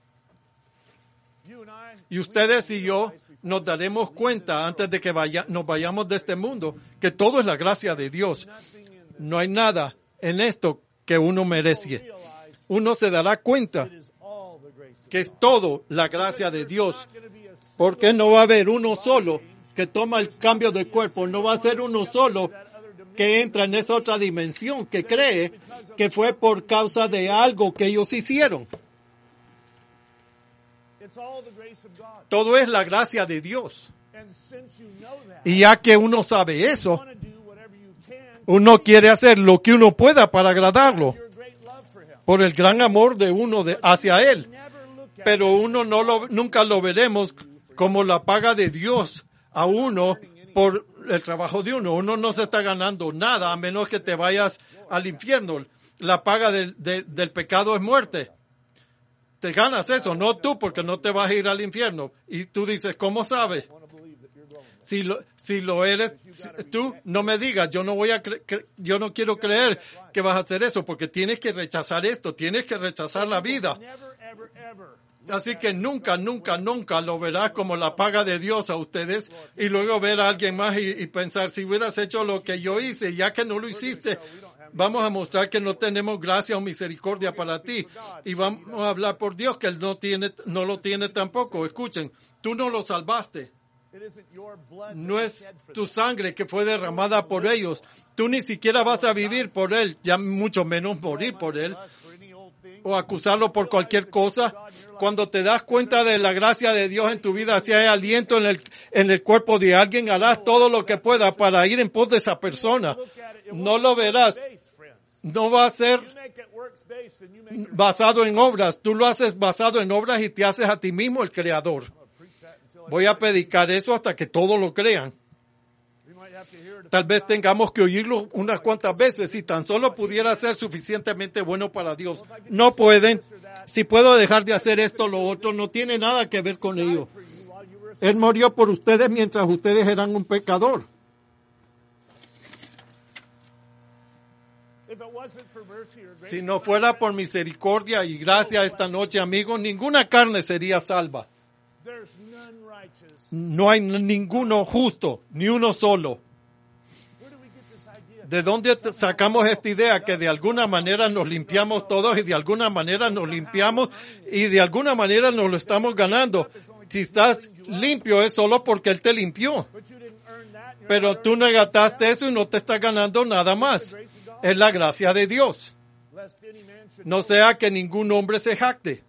S1: Y ustedes y yo nos daremos cuenta antes de que nos vayamos de este mundo, que todo es la gracia de Dios. No hay nada en esto que uno merece. Uno se dará cuenta que es todo la gracia de Dios. Porque no va a haber uno solo que toma el cambio de cuerpo. No va a ser uno solo que entra en esa otra dimensión, que cree que fue por causa de algo que ellos hicieron. Todo es la gracia de Dios. Y ya que uno sabe eso, uno quiere hacer lo que uno pueda para agradarlo, por el gran amor de uno hacia Él. Pero uno nunca lo veremos como la paga de Dios a uno por el trabajo de uno. Uno no se está ganando nada a menos que te vayas al infierno. La paga del pecado es muerte. Te ganas eso, no tú, porque no te vas a ir al infierno. Y tú dices, ¿cómo sabes? Si lo eres tú, no me digas, yo no quiero creer que vas a hacer eso, porque tienes que rechazar esto, tienes que rechazar la vida. Así que nunca lo verás como la paga de Dios a ustedes y luego ver a alguien más y pensar, si hubieras hecho lo que yo hice, ya que no lo hiciste, vamos a mostrar que no tenemos gracia o misericordia para ti. Y vamos a hablar por Dios que Él no lo tiene tampoco. Escuchen, tú no lo salvaste. No es tu sangre que fue derramada por ellos. Tú ni siquiera vas a vivir por Él, ya mucho menos morir por Él, o acusarlo por cualquier cosa. Cuando te das cuenta de la gracia de Dios en tu vida, si hay aliento en el cuerpo de alguien, harás todo lo que puedas para ir en pos de esa persona. No lo verás. No va a ser basado en obras. Tú lo haces basado en obras y te haces a ti mismo el creador. Voy a predicar eso hasta que todos lo crean. Tal vez tengamos que oírlo unas cuantas veces si tan solo pudiera ser suficientemente bueno para Dios. No pueden. Si puedo dejar de hacer esto o lo otro, no tiene nada que ver con ello. Él murió por ustedes mientras ustedes eran un pecador. Si no fuera por misericordia y gracia esta noche, amigos, ninguna carne sería salva. No hay ninguno justo, ni uno solo. ¿De dónde sacamos esta idea? Que de alguna manera nos limpiamos todos y de alguna manera nos limpiamos y de alguna manera nos lo estamos ganando. Si estás limpio es solo porque Él te limpió. Pero tú no ganaste eso y no te estás ganando nada más. Es la gracia de Dios. No sea que ningún hombre se jacte.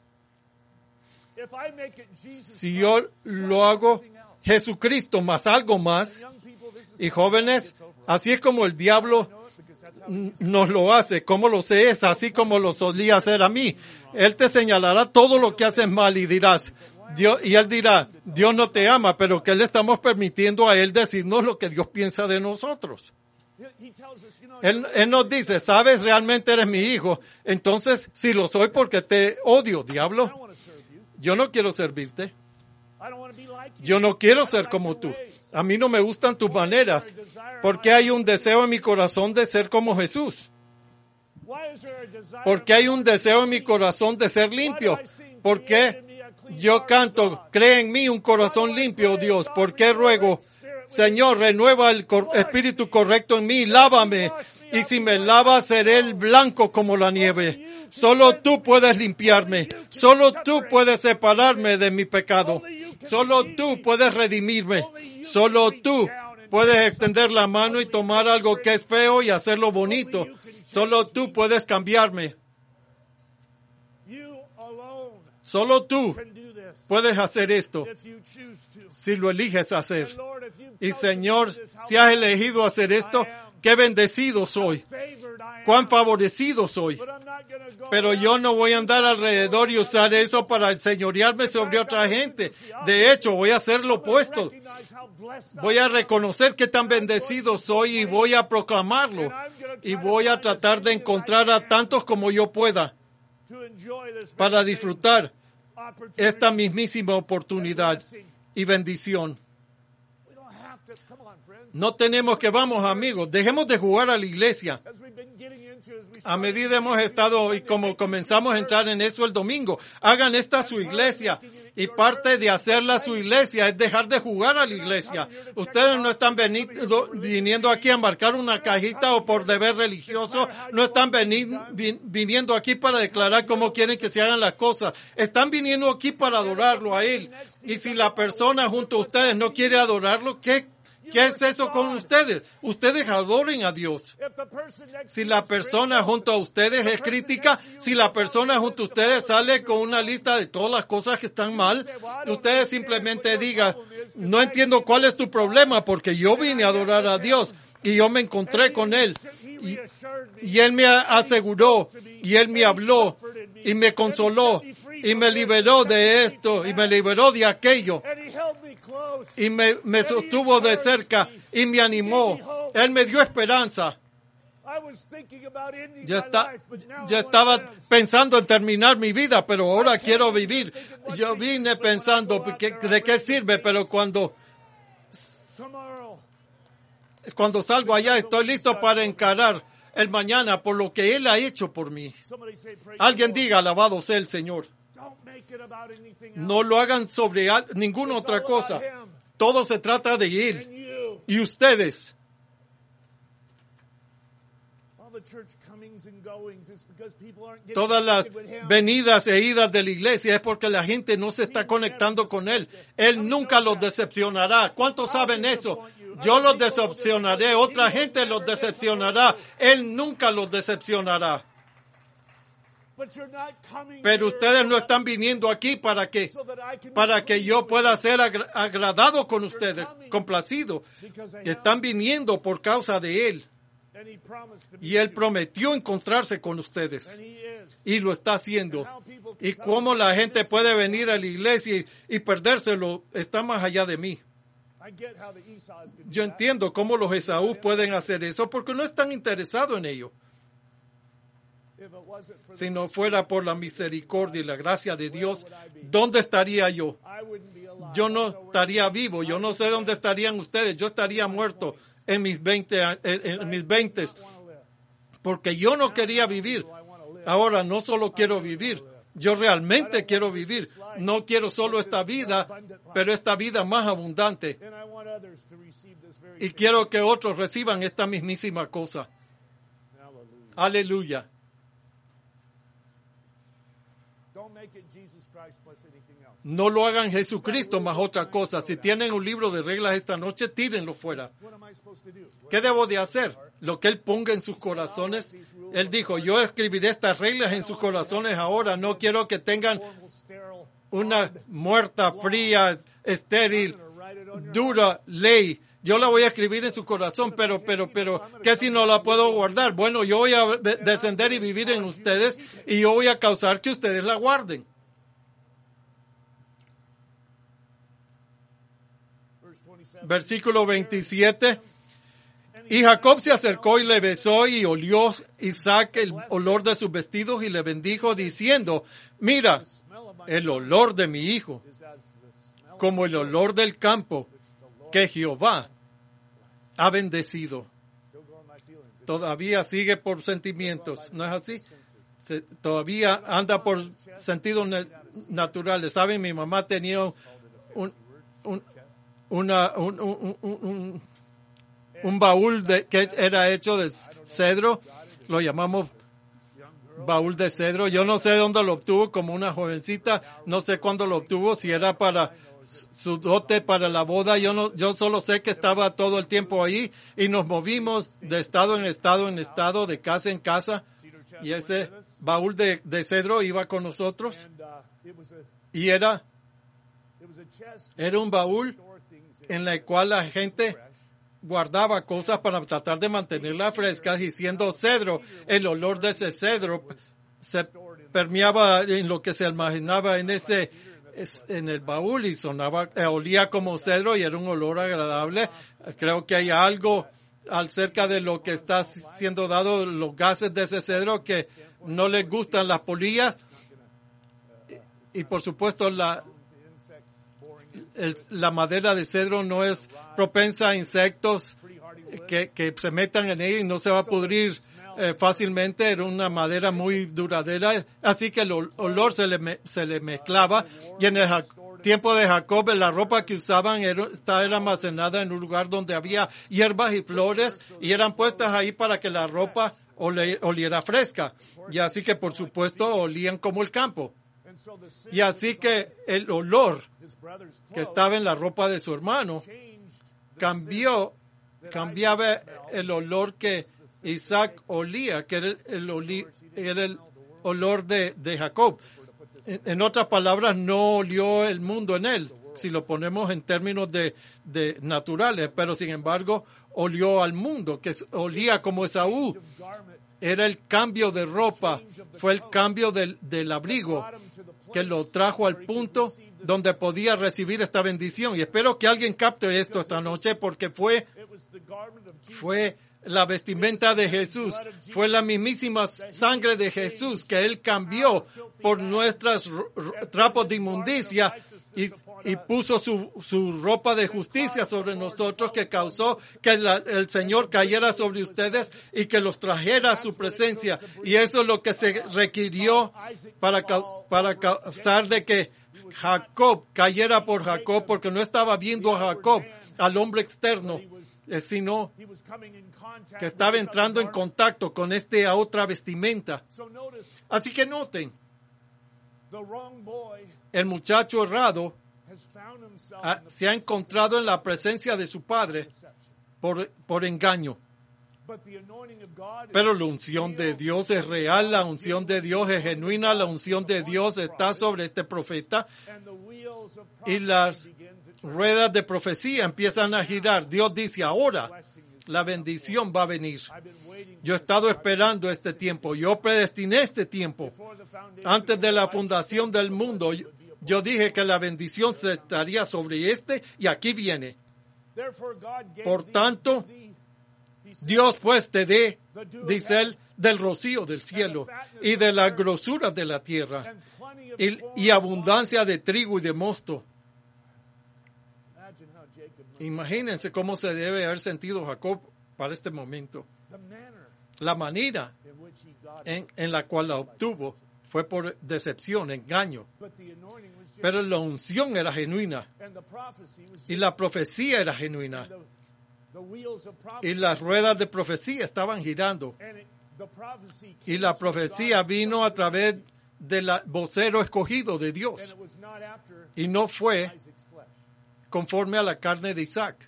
S1: Si yo lo hago Jesucristo más algo más, y jóvenes, así es como el diablo nos lo hace. ¿Cómo lo sé? Es así como lo solía hacer a mí. Él te señalará todo lo que haces mal y dirás, y él dirá, Dios no te ama, pero que le estamos permitiendo a Él decirnos lo que Dios piensa de nosotros. Él nos dice, sabes, realmente eres mi hijo. Entonces, si lo soy porque te odio, diablo, yo no quiero servirte. Yo no quiero ser como tú. A mí no me gustan tus maneras, porque hay un deseo en mi corazón de ser como Jesús. Porque hay un deseo en mi corazón de ser limpio. Porque yo canto, cree en mí un corazón limpio, Dios. Porque ruego, Señor, renueva el espíritu correcto en mí, lávame. Y si me lavas, seré el blanco como la nieve. Solo tú puedes limpiarme. Solo tú puedes separarme de mi pecado. Solo tú puedes redimirme. Solo tú puedes extender la mano y tomar algo que es feo y hacerlo bonito. Solo tú puedes cambiarme. Solo tú puedes hacer esto si lo eliges hacer. Y Señor, si has elegido hacer esto, qué bendecido soy. Cuán favorecido soy. Pero yo no voy a andar alrededor y usar eso para enseñorearme sobre otra gente. De hecho, voy a hacer lo opuesto. Voy a reconocer qué tan bendecido soy y voy a proclamarlo. Y voy a tratar de encontrar a tantos como yo pueda para disfrutar esta mismísima oportunidad y bendición. No tenemos que, vamos amigos, dejemos de jugar a la iglesia. A medida hemos estado y como comenzamos a entrar en eso el domingo, hagan esta su iglesia. Y parte de hacerla su iglesia es dejar de jugar a la iglesia. Ustedes no están viniendo aquí a marcar una cajita o por deber religioso. No están viniendo aquí para declarar cómo quieren que se hagan las cosas. Están viniendo aquí para adorarlo a Él. Y si la persona junto a ustedes no quiere adorarlo, ¿qué es eso con ustedes? Ustedes adoren a Dios. Si la persona junto a ustedes es crítica, si la persona junto a ustedes sale con una lista de todas las cosas que están mal, ustedes simplemente digan, no entiendo cuál es tu problema, porque yo vine a adorar a Dios y yo me encontré con Él. Y Él me aseguró, y Él me habló, y me consoló, y me liberó de esto, y me liberó de aquello. Y me sostuvo de cerca, y me animó. Él me dio esperanza. Yo estaba pensando en terminar mi vida, pero ahora quiero vivir. Yo vine pensando, ¿de qué sirve? Pero cuando salgo allá, estoy listo para encarar el mañana por lo que Él ha hecho por mí. Alguien diga, alabado sea el Señor. No lo hagan sobre ninguna otra cosa. Todo se trata de Él. Y ustedes. Todas las venidas e idas de la iglesia es porque la gente no se está conectando con Él. Él nunca los decepcionará. ¿Cuántos saben eso? Yo los decepcionaré, otra gente los decepcionará. Él nunca los decepcionará. Pero ustedes no están viniendo aquí para que yo pueda ser agradado con ustedes, complacido. Están viniendo por causa de Él. Y Él prometió encontrarse con ustedes. Y lo está haciendo. Y cómo la gente puede venir a la iglesia y perdérselo está más allá de mí. Yo entiendo cómo los Esaú pueden hacer eso porque no están interesados en ello. Si no fuera por la misericordia y la gracia de Dios, ¿dónde estaría yo? Yo no estaría vivo. Yo no sé dónde estarían ustedes. Yo estaría muerto en mis 20, porque yo no quería vivir. Ahora no solo quiero vivir, yo realmente quiero vivir. No quiero solo esta vida, pero esta vida más abundante. Y quiero que otros reciban esta mismísima cosa. Aleluya. No lo hagan Jesucristo más otra cosa. Si tienen un libro de reglas esta noche, tírenlo fuera. ¿Qué debo de hacer? Lo que Él ponga en sus corazones. Él dijo, yo escribiré estas reglas en sus corazones ahora. No quiero que tengan una muerta, fría, estéril, dura ley. Yo la voy a escribir en su corazón, pero, ¿qué si no la puedo guardar? Bueno, yo voy a descender y vivir en ustedes y yo voy a causar que ustedes la guarden. Versículo 27. Y Jacob se acercó y le besó y olió Isaac el olor de sus vestidos y le bendijo diciendo, mira, el olor de mi hijo, como el olor del campo que Jehová ha bendecido. todavía sigue por sentimientos, ¿no es así? Todavía anda por sentidos naturales. ¿Saben? Mi mamá tenía un baúl que era hecho de cedro, lo llamamos baúl de cedro. Yo no sé dónde lo obtuvo, como una jovencita, no sé cuándo lo obtuvo, si era para su dote para la boda. Yo solo sé que estaba todo el tiempo ahí y nos movimos de estado en estado, de casa en casa, y ese baúl de cedro iba con nosotros y era un baúl en el cual la gente guardaba cosas para tratar de mantenerlas frescas, y siendo cedro, el olor de ese cedro se permeaba en lo que se almacenaba en el baúl y olía como cedro y era un olor agradable. Creo que hay algo acerca de lo que está siendo dado, los gases de ese cedro, que no les gustan las polillas, y por supuesto la madera de cedro no es propensa a insectos que se metan en ella y no se va a pudrir fácilmente. Era una madera muy duradera, así que el olor se le mezclaba. Y en el tiempo de Jacob, la ropa que usaban era almacenada en un lugar donde había hierbas y flores, y eran puestas ahí para que la ropa oliera fresca. Y así que, por supuesto, olían como el campo. Y así que el olor que estaba en la ropa de su hermano cambiaba el olor que Isaac olía, que era el olor de Jacob. En otras palabras, no olió el mundo en él, si lo ponemos en términos de naturales, pero sin embargo olió al mundo, que olía como Esaú. Era el cambio de ropa, fue el cambio del abrigo que lo trajo al punto donde podía recibir esta bendición. Y espero que alguien capte esto esta noche, porque fue la vestimenta de Jesús, fue la mismísima sangre de Jesús que Él cambió por nuestros trapos de inmundicia y puso su ropa de justicia sobre nosotros, que causó que el Señor cayera sobre ustedes y que los trajera a su presencia. Y eso es lo que se requirió para causar de que Jacob cayera por Jacob, porque no estaba viendo a Jacob, al hombre externo, sino que estaba entrando en contacto con esta otra vestimenta. Así que noten, el muchacho errado se ha encontrado en la presencia de su padre por engaño. Pero la unción de Dios es real, la unción de Dios es genuina, la unción de Dios está sobre este profeta, y las ruedas de profecía empiezan a girar. Dios dice, ahora la bendición va a venir. Yo he estado esperando este tiempo, yo predestiné este tiempo. Antes de la fundación del mundo, yo dije que la bendición se estaría sobre y aquí viene. Por tanto, Dios pues te dé, dice él, del rocío del cielo y de la grosura de la tierra y abundancia de trigo y de mosto. Imagínense cómo se debe haber sentido Jacob para este momento. La manera en la cual la obtuvo fue por decepción, engaño. Pero la unción era genuina y la profecía era genuina. Y las ruedas de profecía estaban girando. Y la profecía vino a través del vocero escogido de Dios. Y no fue conforme a la carne de Isaac.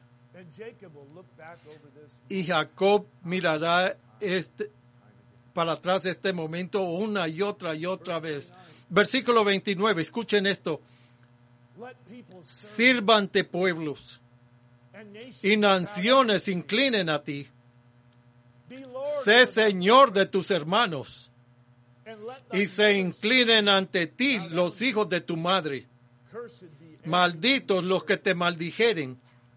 S1: Y Jacob mirará para atrás este momento una y otra vez. Versículo 29, escuchen esto. Sírvante pueblos y naciones se inclinen a ti. Sé Señor de tus hermanos y se inclinen ante ti los hijos de tu madre. Malditos los que te maldijeren.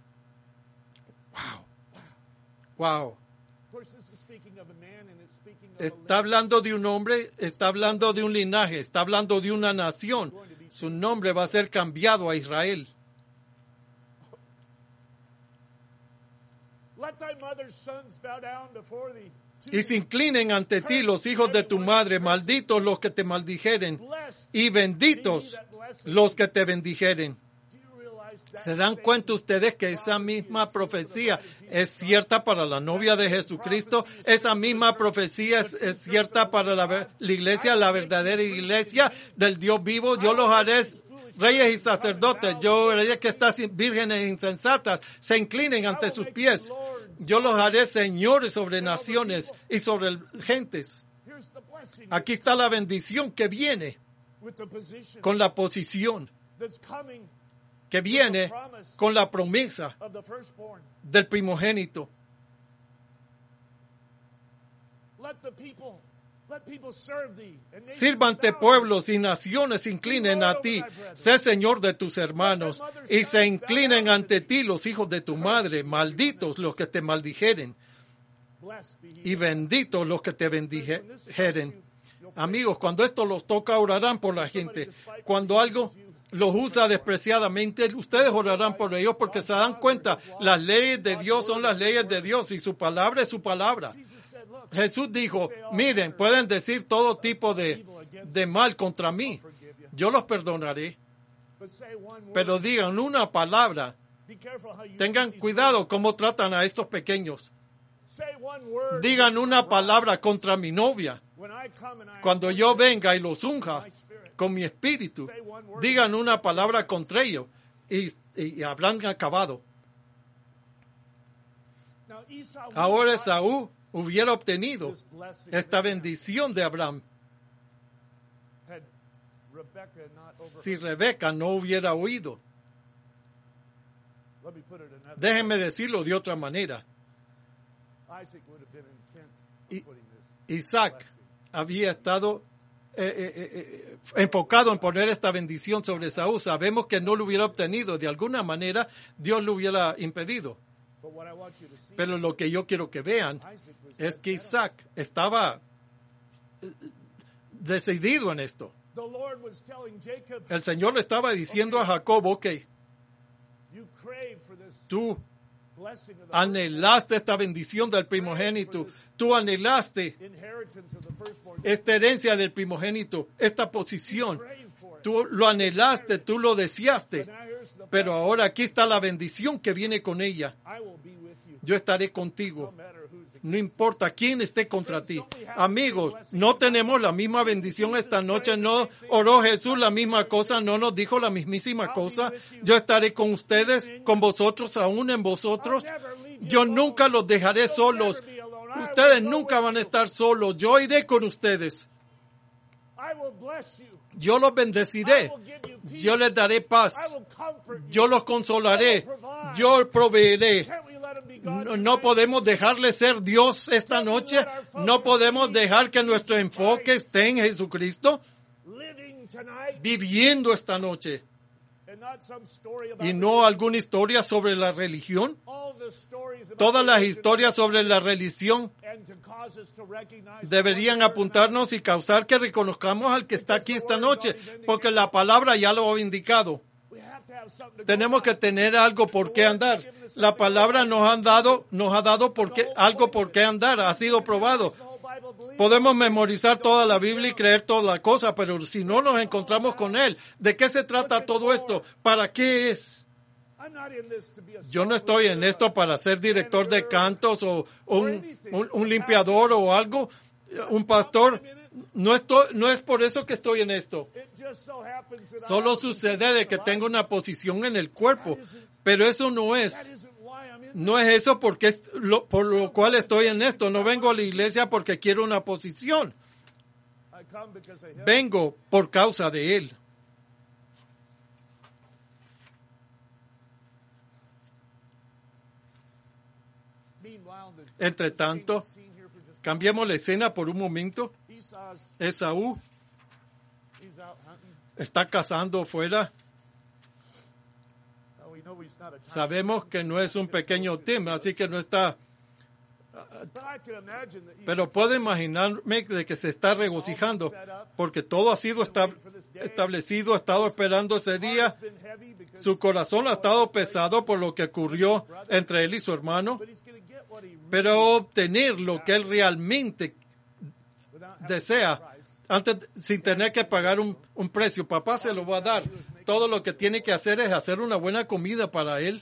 S1: Wow. Está hablando de un hombre, está hablando de un linaje, está hablando de una nación. Su nombre va a ser cambiado a Israel. y se inclinen ante ti los hijos de tu madre, malditos los que te maldijeren, y benditos los que te bendijeren. ¿Se dan cuenta ustedes que esa misma profecía es cierta para la novia de Jesucristo? Esa misma profecía es cierta para la iglesia, la verdadera iglesia del Dios vivo. Yo los haré reyes y sacerdotes. Yo haré que estas vírgenes insensatas se inclinen ante sus pies. Yo los haré señores sobre naciones y sobre gentes. Aquí está la bendición que viene con la posición, que viene con la promesa del primogénito. Sírvante pueblos y naciones se inclinen a ti. Sé Señor de tus hermanos y se inclinen ante ti los hijos de tu madre. Malditos los que te maldijeren y benditos los que te bendijeren. Amigos, cuando esto los toca, orarán por la gente. Cuando algo los usa despreciadamente, ustedes orarán por ellos porque se dan cuenta, las leyes de Dios son las leyes de Dios y su palabra es su palabra. Jesús dijo, miren, pueden decir todo tipo de mal contra mí. Yo los perdonaré. Pero digan una palabra. Tengan cuidado cómo tratan a estos pequeños. Digan una palabra contra mi novia. Cuando yo venga y los unja con mi espíritu, digan una palabra contra ellos y habrán acabado. Ahora Esaú hubiera obtenido esta bendición de Abraham si Rebeca no hubiera oído. Déjenme decirlo de otra manera. Isaac había estado enfocado en poner esta bendición sobre Esaú. Sabemos que no lo hubiera obtenido. De alguna manera, Dios lo hubiera impedido. Pero lo que yo quiero que vean es que Isaac estaba decidido en esto. El Señor le estaba diciendo a Jacob, ok, tú anhelaste esta bendición del primogénito, tú anhelaste esta herencia del primogénito, esta posición, tú lo anhelaste, tú lo deseaste, pero ahora aquí está la bendición que viene con ella. Yo estaré contigo, no importa quién esté contra ti. Amigos, no tenemos la misma bendición esta noche, no oró Jesús la misma cosa, no nos dijo la mismísima cosa. Yo estaré con ustedes, con vosotros, aún en vosotros. Yo nunca los dejaré solos. Ustedes nunca van a estar solos. Yo iré con ustedes. Yo los bendeciré. Yo les daré paz. Yo los consolaré. Yo proveeré. No podemos dejarle ser Dios esta noche. No podemos dejar que nuestro enfoque esté en Jesucristo, viviendo esta noche. Y no alguna historia sobre la religión. Todas las historias sobre la religión deberían apuntarnos y causar que reconozcamos al que está aquí esta noche, porque la palabra ya lo ha indicado. Tenemos que tener algo por qué andar. La palabra nos ha dado algo por qué andar. Ha sido probado. Podemos memorizar toda la Biblia y creer toda la cosa, pero si no nos encontramos con Él, ¿de qué se trata todo esto? ¿Para qué es? Yo no estoy en esto para ser director de cantos o un limpiador o algo, un pastor. No es por eso que estoy en esto. Solo sucede de que tengo una posición en el cuerpo, pero eso no es. No es eso por lo cual estoy en esto. No vengo a la iglesia porque quiero una posición. Vengo por causa de Él. Entre tanto, cambiemos la escena por un momento. Esaú está cazando fuera. Sabemos que no es un pequeño tema, así que no está. Pero puedo imaginarme de que se está regocijando, porque todo ha sido establecido, ha estado esperando ese día. Su corazón ha estado pesado por lo que ocurrió entre él y su hermano, pero obtener lo que él realmente desea, antes, sin tener que pagar un precio. Papá se lo va a dar. Todo lo que tiene que hacer es hacer una buena comida para él.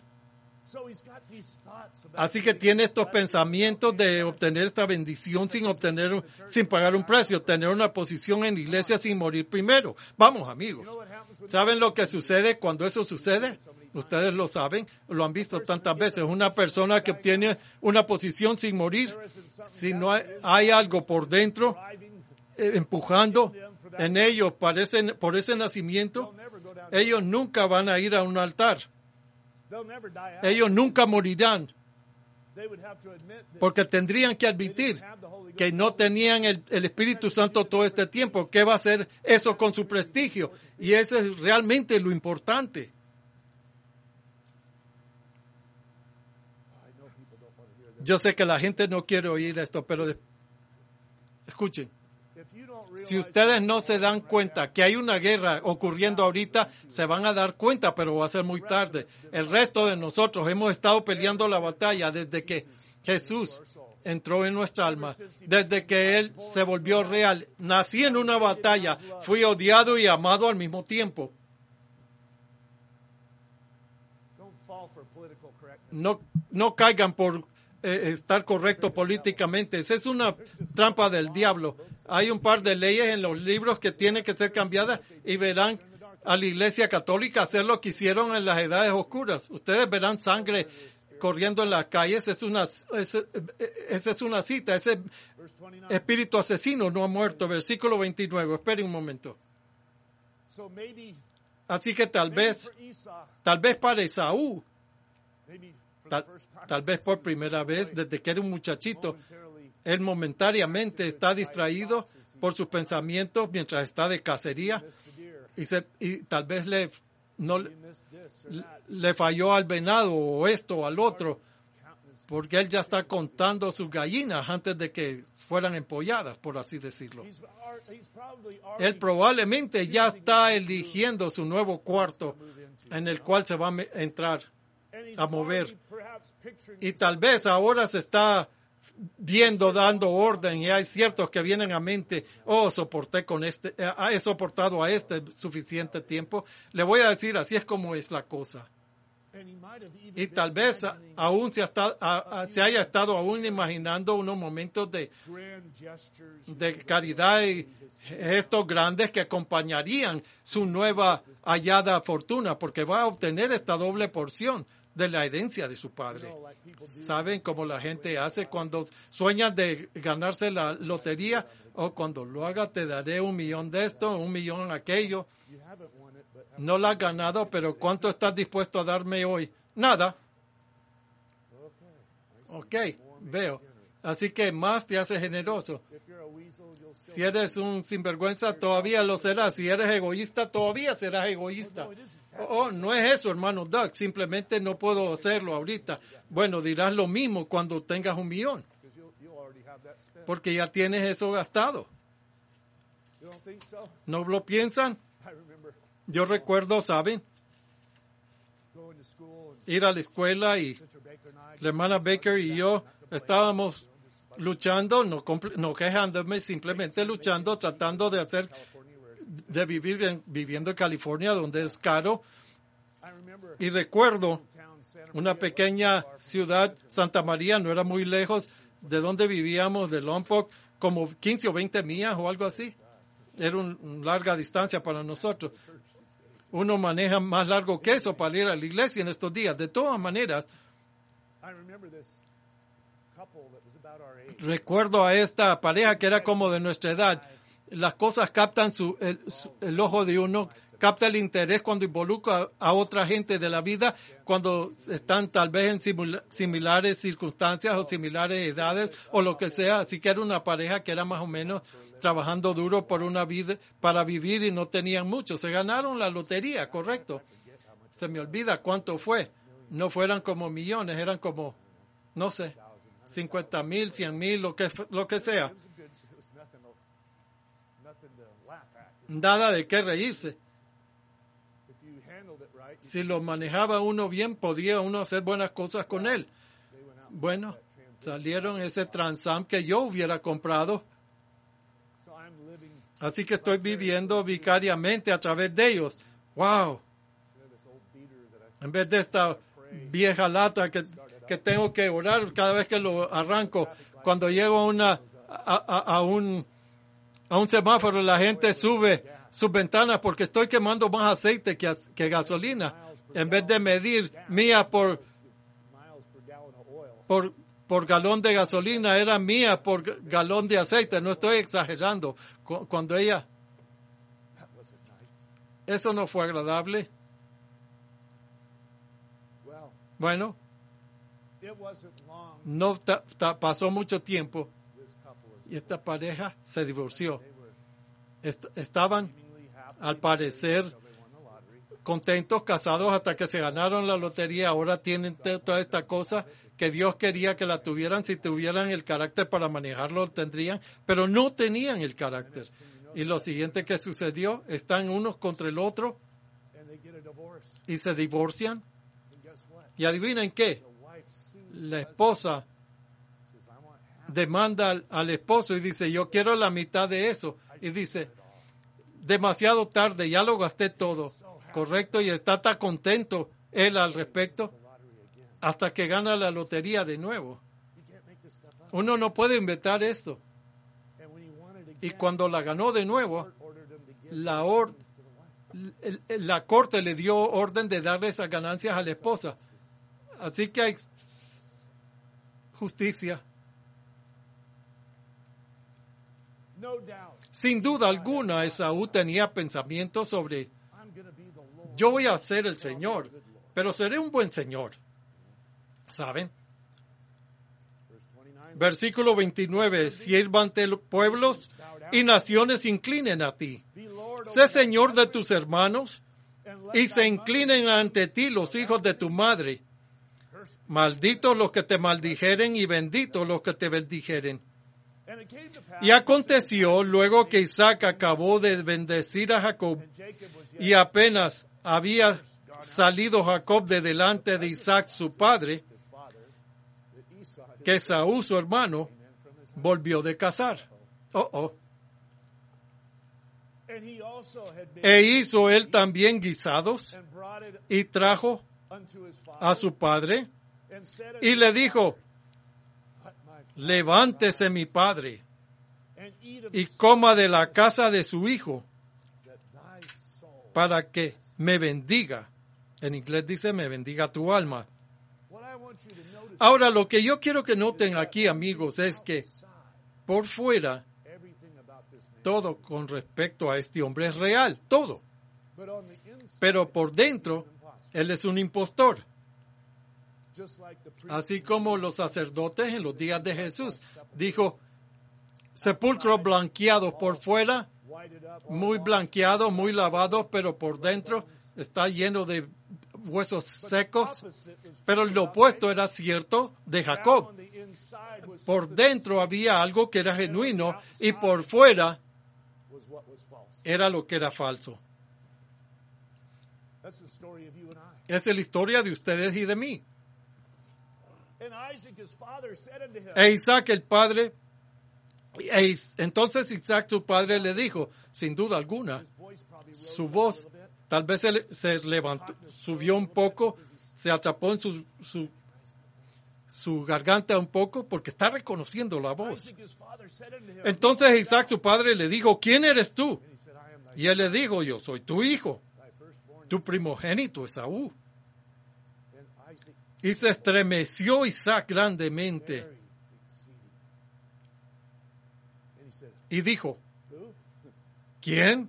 S1: Así que tiene estos pensamientos de obtener esta bendición sin pagar un precio, tener una posición en la iglesia sin morir primero. Vamos, amigos. ¿Saben lo que sucede cuando eso sucede? Ustedes lo saben, lo han visto tantas veces. Una persona que obtiene una posición sin morir, si no hay algo por dentro empujando en ellos por ese nacimiento, ellos nunca van a ir a un altar. Ellos nunca morirán, porque tendrían que admitir que no tenían el Espíritu Santo todo este tiempo. ¿Qué va a hacer eso con su prestigio? Y eso es realmente lo importante. Yo sé que la gente no quiere oír esto, pero escuchen. Si ustedes no se dan cuenta que hay una guerra ocurriendo ahorita, se van a dar cuenta, pero va a ser muy tarde. El resto de nosotros hemos estado peleando la batalla desde que Jesús entró en nuestra alma, desde que Él se volvió real. Nací en una batalla, fui odiado y amado al mismo tiempo. No caigan por estar correcto políticamente. Esa es una trampa del diablo. Hay un par de leyes en los libros que tienen que ser cambiadas y verán a la Iglesia Católica hacer lo que hicieron en las edades oscuras. Ustedes verán sangre corriendo en las calles. Esa es una cita. Ese espíritu asesino no ha muerto. Versículo 29. Esperen un momento. Así que tal vez para Esaú, tal vez por primera vez desde que era un muchachito, él momentáneamente está distraído por sus pensamientos mientras está de cacería y tal vez le falló al venado o esto o al otro, porque él ya está contando sus gallinas antes de que fueran empolladas, por así decirlo. Él probablemente ya está eligiendo su nuevo cuarto en el cual se va a entrar, a mover. Y tal vez ahora se está viendo, dando orden, y hay ciertos que vienen a mente, he soportado a este suficiente tiempo. Le voy a decir, así es como es la cosa. Y tal vez aún se haya estado aún imaginando unos momentos de caridad y gestos grandes que acompañarían su nueva hallada fortuna, porque va a obtener esta doble porción de la herencia de su padre. ¿Saben cómo la gente hace cuando sueñan de ganarse la lotería? O cuando lo haga te daré 1 millón de esto, 1 millón aquello. No la has ganado, pero ¿cuánto estás dispuesto a darme hoy? Nada. Ok, veo. Así que más te hace generoso. Si eres un sinvergüenza, todavía lo serás. Si eres egoísta, todavía serás egoísta. No es eso, hermano Doug. Simplemente no puedo hacerlo ahorita. Bueno, dirás lo mismo cuando tengas 1 millón. Porque ya tienes eso gastado. ¿No lo piensan? Yo recuerdo, ¿saben? Ir a la escuela y la hermana Baker y yo estábamos luchando, no quejándome, simplemente luchando, tratando de viviendo en California, donde es caro. Y recuerdo una pequeña ciudad, Santa María, no era muy lejos de donde vivíamos, de Lompoc, como 15 o 20 millas o algo así. Era una larga distancia para nosotros. Uno maneja más largo que eso para ir a la iglesia en estos días. De todas maneras, recuerdo a esta pareja que era como de nuestra edad. Las cosas captan el ojo de uno, capta el interés cuando involucra a otra gente de la vida, cuando están tal vez en similares circunstancias o similares edades o lo que sea. Así que era una pareja que era más o menos trabajando duro por una vida para vivir y no tenían mucho. Se ganaron la lotería, correcto. Se me olvida cuánto fue. No fueran como millones, eran como, no sé, 50,000, 100,000, lo que sea. Nada de qué reírse. Si lo manejaba uno bien, podía uno hacer buenas cosas con él. Bueno, salieron ese Transam que yo hubiera comprado. Así que estoy viviendo vicariamente a través de ellos. ¡Wow! En vez de esta vieja lata que tengo que orar cada vez que lo arranco. Cuando llego a un semáforo, la gente sube sus ventanas porque estoy quemando más aceite que gasolina. En vez de medir mía por galón de gasolina, era mía por galón de aceite. No estoy exagerando. Cuando ella... Eso no fue agradable. Bueno, no pasó mucho tiempo y esta pareja se divorció. Estaban, al parecer, contentos, casados hasta que se ganaron la lotería. Ahora tienen toda esta cosa que Dios quería que la tuvieran. Si tuvieran el carácter para manejarlo, lo tendrían, pero no tenían el carácter. Y lo siguiente que sucedió, están unos contra el otro y se divorcian. Y adivinen qué, la esposa demanda al esposo y dice, yo quiero la mitad de eso. Y dice, demasiado tarde, ya lo gasté todo. Correcto, y está tan contento él al respecto hasta que gana la lotería de nuevo. Uno no puede inventar esto. Y cuando la ganó de nuevo, la corte le dio orden de darle esas ganancias a la esposa. Así que hay justicia. Sin duda alguna, Esaú tenía pensamientos sobre, yo voy a ser el Señor, pero seré un buen Señor. ¿Saben? Versículo 29, sirvan ante los pueblos y naciones se inclinen a ti. Sé Señor de tus hermanos y se inclinen ante ti los hijos de tu madre. Malditos los que te maldijeren y benditos los que te bendijeren. Y aconteció luego que Isaac acabó de bendecir a Jacob y apenas había salido Jacob de delante de Isaac su padre, que Esaú su hermano volvió de cazar. E hizo él también guisados y trajo a su padre y le dijo, levántese mi padre y coma de la casa de su hijo para que me bendiga. En inglés dice, me bendiga tu alma. Ahora, lo que yo quiero que noten aquí, amigos, es que por fuera, todo con respecto a este hombre es real, todo. Pero por dentro, él es un impostor. Así como los sacerdotes en los días de Jesús. Dijo, sepulcro blanqueado por fuera, muy blanqueado, muy lavado, pero por dentro está lleno de huesos secos. Pero lo opuesto era cierto de Jacob. Por dentro había algo que era genuino y por fuera era lo que era falso. Esa es la historia de ustedes y de mí. E Isaac el padre, entonces Isaac su padre le dijo, sin duda alguna, su voz tal vez se levantó, subió un poco, se atrapó en su garganta un poco porque está reconociendo la voz. Entonces Isaac su padre le dijo, ¿quién eres tú? Y él le dijo, yo soy tu hijo, tu primogénito Esaú. Y se estremeció Isaac grandemente. Y dijo, ¿quién?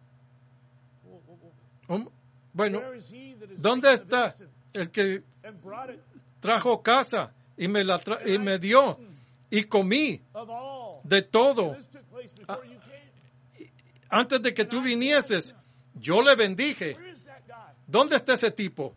S1: Bueno, ¿dónde está el que trajo casa y me dio y comí de todo? Antes de que tú vinieses, yo le bendije. ¿Dónde está ese tipo?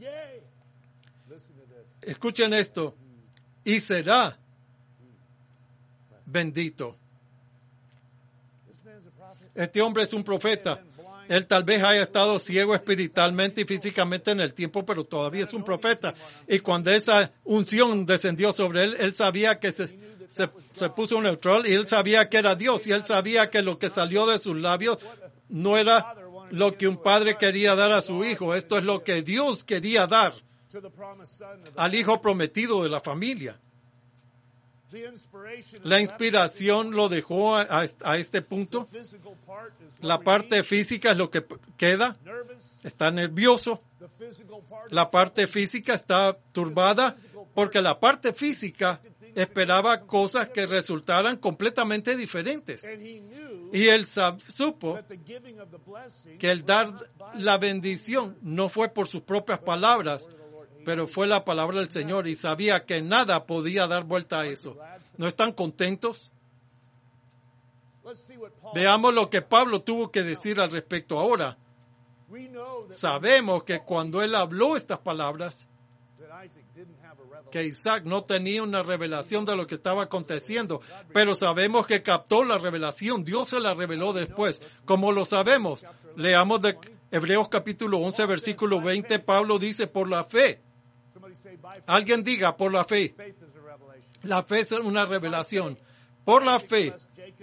S1: Escuchen esto. Y será bendito. este hombre es un profeta. Él tal vez haya estado ciego espiritualmente y físicamente en el tiempo, pero todavía es un profeta. Y cuando esa unción descendió sobre él, él sabía que se puso neutral y él sabía que era Dios. Y él sabía que lo que salió de sus labios no era lo que un padre quería dar a su hijo. Esto es lo que Dios quería dar al hijo prometido de la familia. La inspiración lo dejó a este punto. La parte física es lo que queda. Está nervioso. La parte física está turbada porque la parte física esperaba cosas que resultaran completamente diferentes. Y él supo que el dar la bendición no fue por sus propias palabras, pero fue la palabra del Señor, y sabía que nada podía dar vuelta a eso. ¿No están contentos? Veamos lo que Pablo tuvo que decir al respecto ahora. Sabemos que cuando él habló estas palabras, que Isaac no tenía una revelación de lo que estaba aconteciendo, pero sabemos que captó la revelación. Dios se la reveló después. ¿Cómo lo sabemos? Leamos de Hebreos capítulo 11, versículo 20. Pablo dice, por la fe. Alguien diga, por la fe. La fe es una revelación. Por la fe,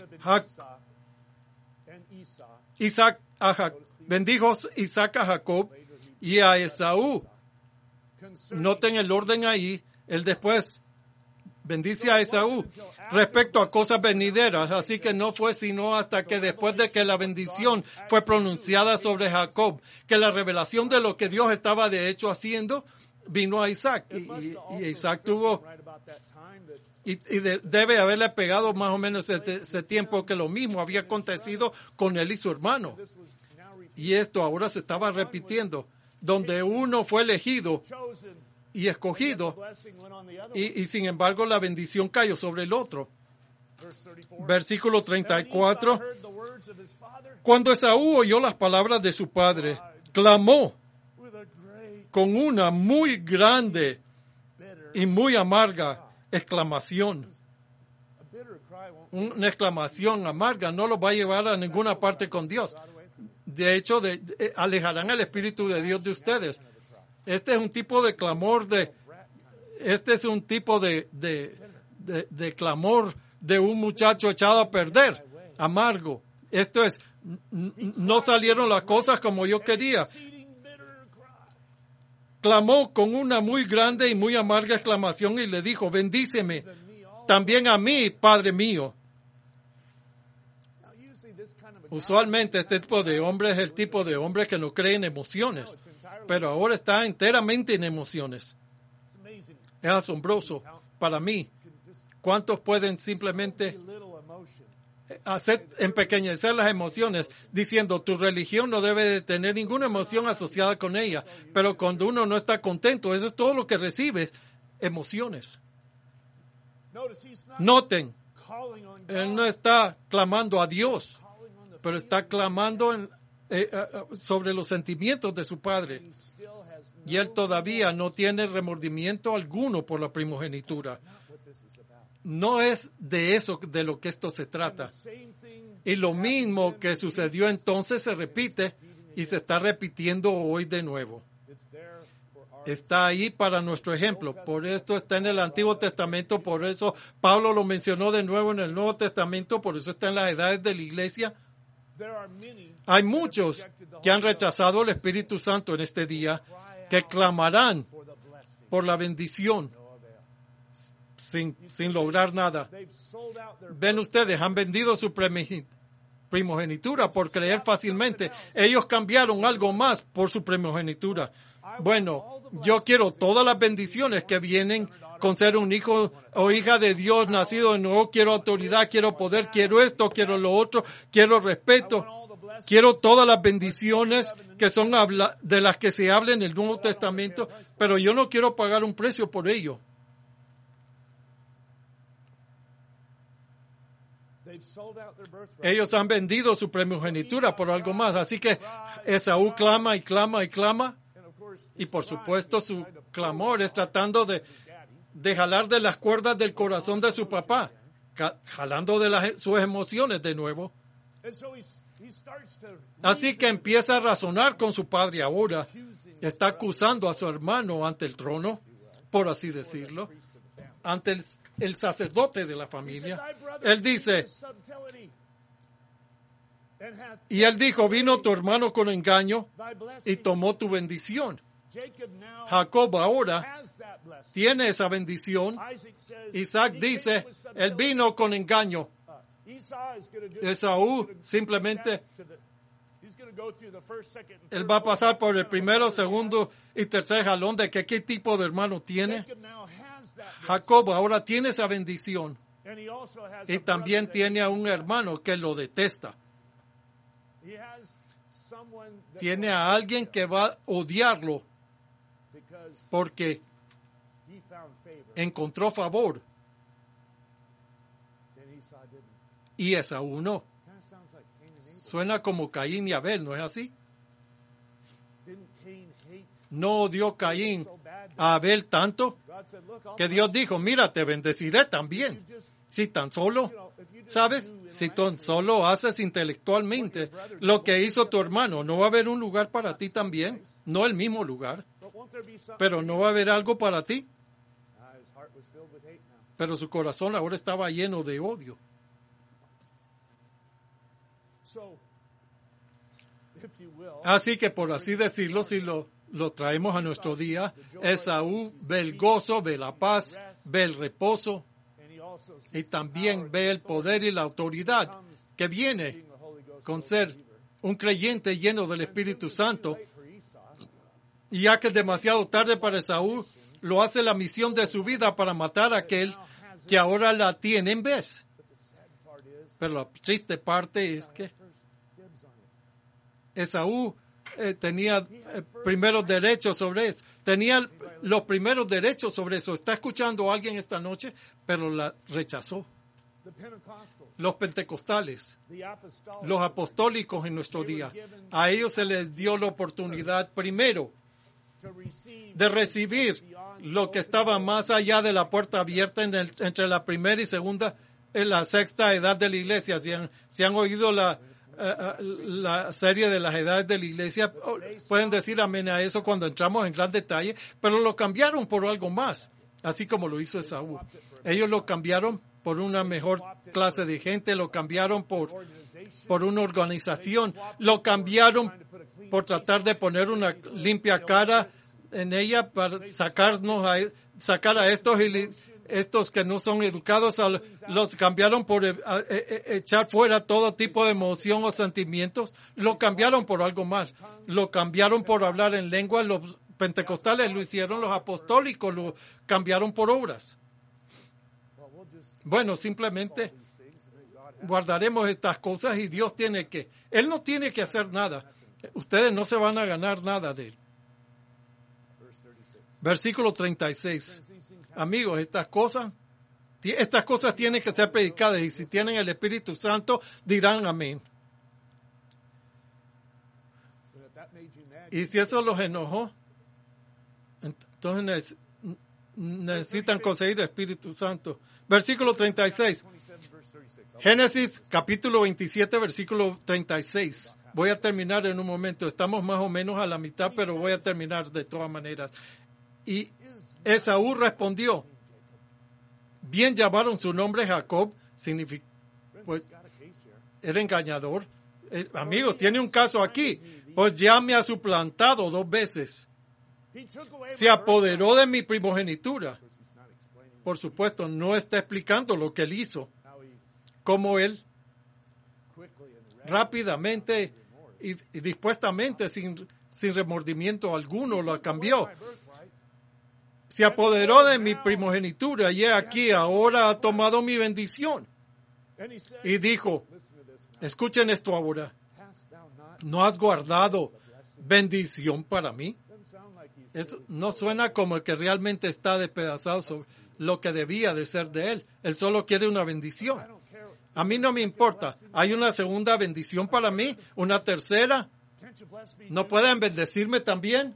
S1: bendijo Isaac a Jacob y a Esaú. Noten el orden ahí. Él después bendice a Esaú respecto a cosas venideras. Así que no fue sino hasta que después de que la bendición fue pronunciada sobre Jacob, que la revelación de lo que Dios estaba de hecho haciendo vino a Isaac. Y Isaac tuvo, y debe haberle pegado más o menos ese tiempo que lo mismo había acontecido con él y su hermano. Y esto ahora se estaba repitiendo, donde uno fue elegido y escogido, y sin embargo la bendición cayó sobre el otro. Versículo 34. Cuando Esaú oyó las palabras de su padre, clamó con una muy grande y muy amarga exclamación. Una exclamación amarga no lo va a llevar a ninguna parte con Dios. De hecho, alejarán el Espíritu de Dios de ustedes. Este es un tipo de clamor de clamor de un muchacho echado a perder, amargo. Esto es, no salieron las cosas como yo quería. Clamó con una muy grande y muy amarga exclamación y le dijo, bendíceme también a mí, Padre mío. Usualmente este tipo de hombre es el tipo de hombre que no cree en emociones, pero ahora está enteramente en emociones. Es asombroso para mí. ¿Cuántos pueden simplemente empequeñecer las emociones diciendo tu religión no debe de tener ninguna emoción asociada con ella? Pero cuando uno no está contento, eso es todo lo que recibes, emociones. Noten, él no está clamando a Dios, pero está clamando sobre los sentimientos de su padre. Y él todavía no tiene remordimiento alguno por la primogenitura. No es de eso de lo que esto se trata. Y lo mismo que sucedió entonces se repite y se está repitiendo hoy de nuevo. Está ahí para nuestro ejemplo. Por esto está en el Antiguo Testamento. Por eso Pablo lo mencionó de nuevo en el Nuevo Testamento. Por eso está en las edades de la iglesia. Hay muchos que han rechazado el Espíritu Santo en este día, que clamarán por la bendición sin lograr nada. Ven ustedes, han vendido su primogenitura por creer fácilmente. Ellos cambiaron algo más por su primogenitura. Bueno, yo quiero todas las bendiciones que vienen con ser un hijo o hija de Dios nacido de nuevo. Quiero autoridad, quiero poder, quiero esto, quiero lo otro, quiero respeto. Quiero todas las bendiciones que son de las que se habla en el Nuevo Testamento, pero yo no quiero pagar un precio por ello. Ellos han vendido su primogenitura por algo más. Así que Esaú clama y clama y clama. Y por supuesto su clamor es tratando de jalar de las cuerdas del corazón de su papá, jalando de sus emociones de nuevo. Así que empieza a razonar con su padre ahora. Está acusando a su hermano ante el trono, por así decirlo, ante el sacerdote de la familia. Él dice, y él dijo, vino tu hermano con engaño y tomó tu bendición. Jacob ahora tiene esa bendición. Isaac dice, él vino con engaño. Esaú simplemente, él va a pasar por el primero, segundo y tercer jalón de que qué tipo de hermano tiene. Jacob ahora tiene esa bendición y también tiene a un hermano que lo detesta. Tiene a alguien que va a odiarlo porque encontró favor y Esaú no. Suena como Caín y Abel, ¿no es así? ¿No odió Caín a Abel tanto que Dios dijo, mira, te bendeciré también? Si tan solo, ¿sabes? Si tan solo haces intelectualmente lo que hizo tu hermano, ¿no va a haber un lugar para ti también? No el mismo lugar, pero ¿no va a haber algo para ti? Pero su corazón ahora estaba lleno de odio. Así que, por así decirlo, si lo traemos a nuestro día, Esaú ve el gozo, ve la paz, ve el reposo y también ve el poder y la autoridad que viene con ser un creyente lleno del Espíritu Santo. Y ya que es demasiado tarde para Esaú, lo hace la misión de su vida para matar a aquel que ahora la tiene en vez. Pero la triste parte es que Esaú tenía primeros derechos sobre eso. Tenía los primeros derechos sobre eso. ¿Está escuchando a alguien esta noche? Pero la rechazó. Los pentecostales, los apostólicos en nuestro día, a ellos se les dio la oportunidad primero de recibir lo que estaba más allá de la puerta abierta entre la primera y segunda, en la sexta edad de la iglesia. Si han oído la serie de las edades de la iglesia, pueden decir amén a eso cuando entramos en gran detalle, pero lo cambiaron por algo más, así como lo hizo Esaú. Ellos lo cambiaron por una mejor clase de gente, lo cambiaron por una organización, lo cambiaron por tratar de poner una limpia cara en ella para sacar a estos que no son educados, los cambiaron por echar fuera todo tipo de emoción o sentimientos, lo cambiaron por algo más, lo cambiaron por hablar en lengua, los pentecostales lo hicieron, los apostólicos lo cambiaron por obras. Bueno, simplemente guardaremos estas cosas y Dios Él no tiene que hacer nada, ustedes no se van a ganar nada de Él. Versículo 36. Amigos, estas cosas tienen que ser predicadas y si tienen el Espíritu Santo dirán amén. Y si eso los enojó, entonces necesitan conseguir el Espíritu Santo. Versículo 36. Génesis capítulo 27, versículo 36. Voy a terminar en un momento. Estamos más o menos a la mitad, pero voy a terminar de todas maneras. Y Esaú respondió, bien llamaron su nombre Jacob, significa, pues, era engañador. Amigo, tiene un caso aquí, pues ya me ha suplantado 2 veces. Se apoderó de mi primogenitura. Por supuesto, no está explicando lo que él hizo, cómo él rápidamente y dispuestamente, sin remordimiento alguno, lo cambió. Se apoderó de mi primogenitura y he aquí ahora ha tomado mi bendición. Y dijo, escuchen esto ahora, ¿no has guardado bendición para mí? Eso no suena como el que realmente está despedazado sobre lo que debía de ser de él. Él solo quiere una bendición. A mí no me importa. Hay una segunda bendición para mí, una tercera. ¿No pueden bendecirme también?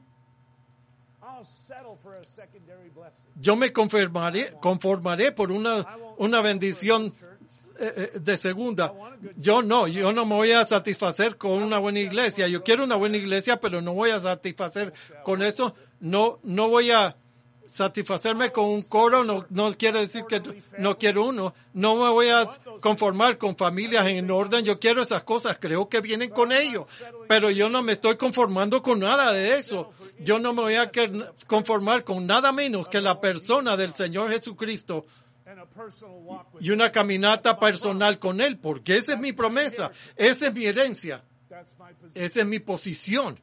S1: Yo me conformaré por una bendición de segunda. Yo no me voy a satisfacer con una buena iglesia. Yo quiero una buena iglesia, pero no voy a satisfacer con eso. No voy a satisfacerme con un coro, no quiere decir que no quiero uno. No me voy a conformar con familias en orden. Yo quiero esas cosas, creo que vienen con ello. Pero yo no me estoy conformando con nada de eso. Yo no me voy a conformar con nada menos que la persona del Señor Jesucristo y una caminata personal con Él, porque esa es mi promesa, esa es mi herencia, esa es mi posición.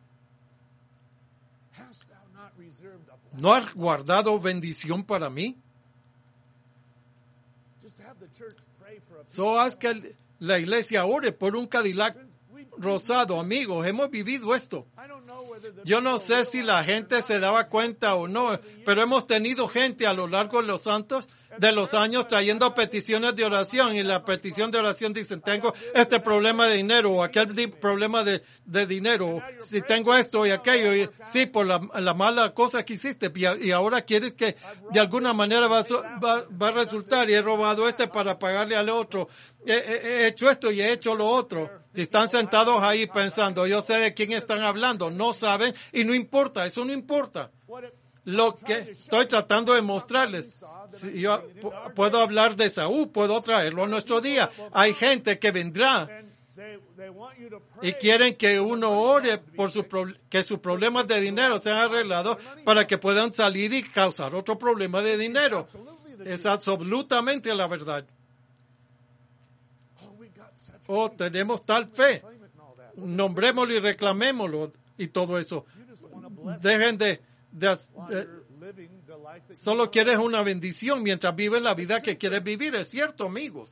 S1: ¿No has guardado bendición para mí? Haz que la iglesia ore por un Cadillac rosado. Amigos, hemos vivido esto. Yo no sé si la gente se daba cuenta o no, pero hemos tenido gente a lo largo de los años trayendo peticiones de oración, y la petición de oración dicen, tengo este problema de dinero o aquel problema de dinero, si tengo esto y aquello, y sí, por la mala cosa que hiciste, y ahora quieres que de alguna manera va a resultar, y he robado para pagarle al otro, he hecho esto y he hecho lo otro. Si están sentados ahí pensando, yo sé de quién están hablando, no saben, y no importa, eso no importa. Lo que estoy tratando de mostrarles, si yo puedo hablar de Saúl, puedo traerlo a nuestro día. Hay gente que vendrá y quieren que uno ore por que sus problemas de dinero sean arreglados para que puedan salir y causar otro problema de dinero. Es absolutamente la verdad. Tenemos tal fe. Nombrémoslo y reclamémoslo y todo eso. Dejen solo quieres una bendición mientras vives la vida que quieres vivir. Es cierto, amigos.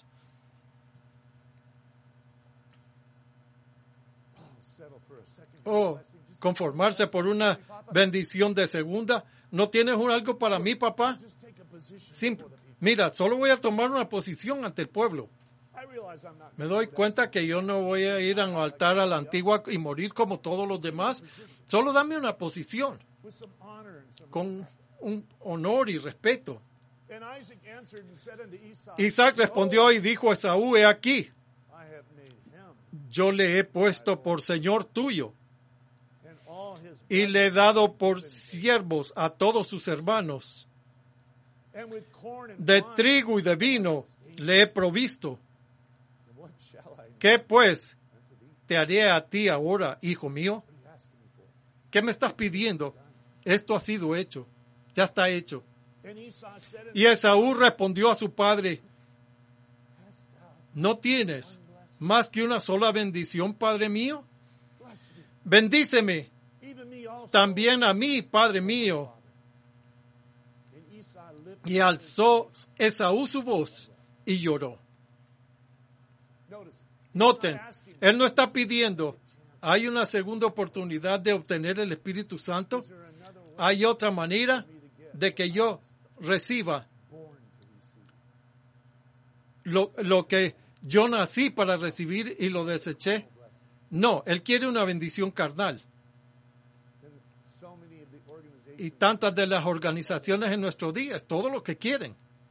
S1: Conformarse por una bendición de segunda. ¿No tienes algo para mí, papá? Mira, solo voy a tomar una posición ante el pueblo. Me doy cuenta que yo no voy a ir al altar a la antigua y morir como todos los demás. Solo dame una posición con un honor y respeto. Isaac respondió y dijo a Esaú, he aquí, yo le he puesto por señor tuyo y le he dado por siervos a todos sus hermanos. De trigo y de vino le he provisto. ¿Qué pues te haré a ti ahora, hijo mío? ¿Qué me estás pidiendo? Esto ha sido hecho. Ya está hecho. Y Esaú respondió a su padre, ¿no tienes más que una sola bendición, padre mío? Bendíceme también a mí, padre mío. Y alzó Esaú su voz y lloró. Noten, él no está pidiendo, ¿hay una segunda oportunidad de obtener el Espíritu Santo? ¿Hay otra manera de que yo reciba lo que yo nací para recibir y lo deseché? No, él quiere una bendición carnal. Y tantas de las organizaciones en nuestros días, todo lo que quieren.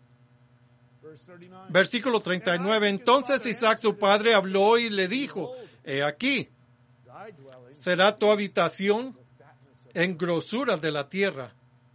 S1: Versículo 39. Entonces Isaac su padre habló y le dijo, he aquí, será tu habitación en grosura de la tierra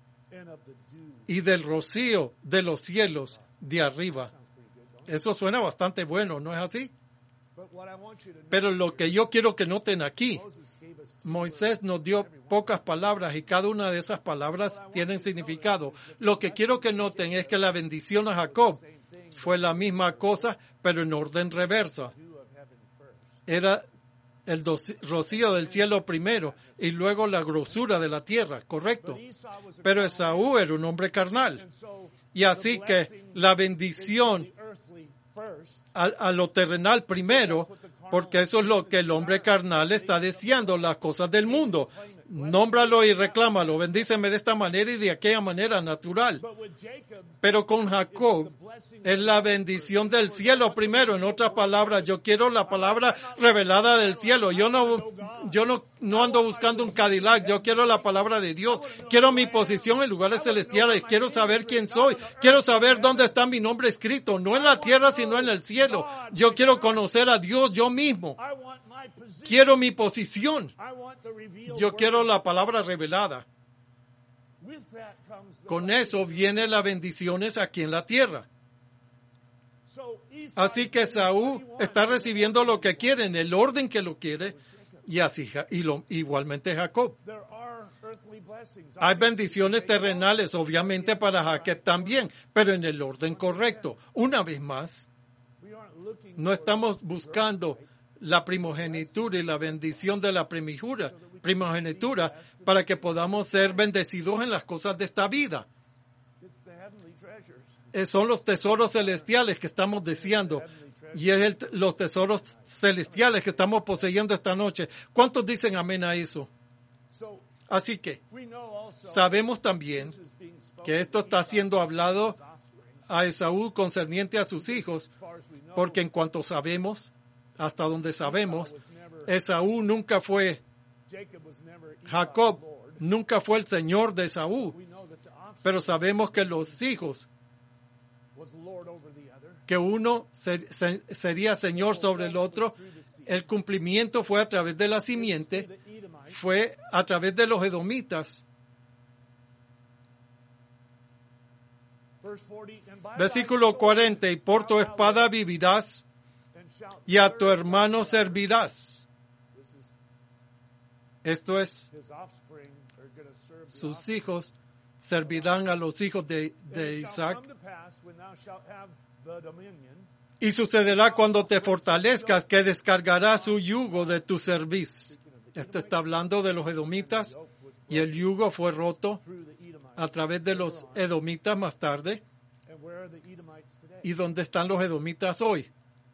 S1: y del rocío de los cielos de arriba. Eso suena bastante bueno, ¿no es así? Pero lo que yo quiero que noten aquí, Moisés nos dio pocas palabras y cada una de esas palabras tienen significado. Lo que quiero que noten es que la bendición a Jacob fue la misma cosa, pero en orden reversa. Era el rocío del cielo primero y luego la grosura de la tierra, correcto. Pero Esaú era un hombre carnal. Y así que la bendición a lo terrenal primero, porque eso es lo que el hombre carnal está deseando, las cosas del mundo. nómbralo y reclámalo, bendíceme de esta manera y de aquella manera natural. Pero con Jacob es la bendición del cielo primero. En otras palabras, yo quiero la palabra revelada del cielo. Yo no ando buscando un Cadillac, yo quiero la palabra de Dios. Quiero mi posición en lugares celestiales, quiero saber quién soy, quiero saber dónde está mi nombre escrito, no en la tierra sino en el cielo. Yo quiero conocer a Dios yo mismo. Quiero mi posición. Yo quiero la palabra revelada. Con eso vienen las bendiciones aquí en la tierra. Así que Esaú está recibiendo lo que quiere, en el orden que lo quiere, y así igualmente Jacob. Hay bendiciones terrenales, obviamente para Jacob también, pero en el orden correcto. Una vez más, no estamos buscando la primogenitura y la bendición de la primogenitura para que podamos ser bendecidos en las cosas de esta vida. Son los tesoros celestiales que estamos deseando y es los tesoros celestiales que estamos poseyendo esta noche. ¿Cuántos dicen amén a eso? Así que sabemos también que esto está siendo hablado a Esaú concerniente a sus hijos, porque en cuanto sabemos, hasta donde sabemos, Esaú nunca fue, Jacob nunca fue el señor de Esaú, pero sabemos que los hijos, que uno sería señor sobre el otro, el cumplimiento fue a través de la simiente, fue a través de los edomitas. Versículo 40, y por tu espada vivirás, y a tu hermano servirás. Esto es, sus hijos servirán a los hijos de Isaac. Y sucederá cuando te fortalezcas que descargarás su yugo de tu cerviz. Esto está hablando de los edomitas, y el yugo fue roto a través de los edomitas más tarde. ¿Y dónde están los edomitas hoy?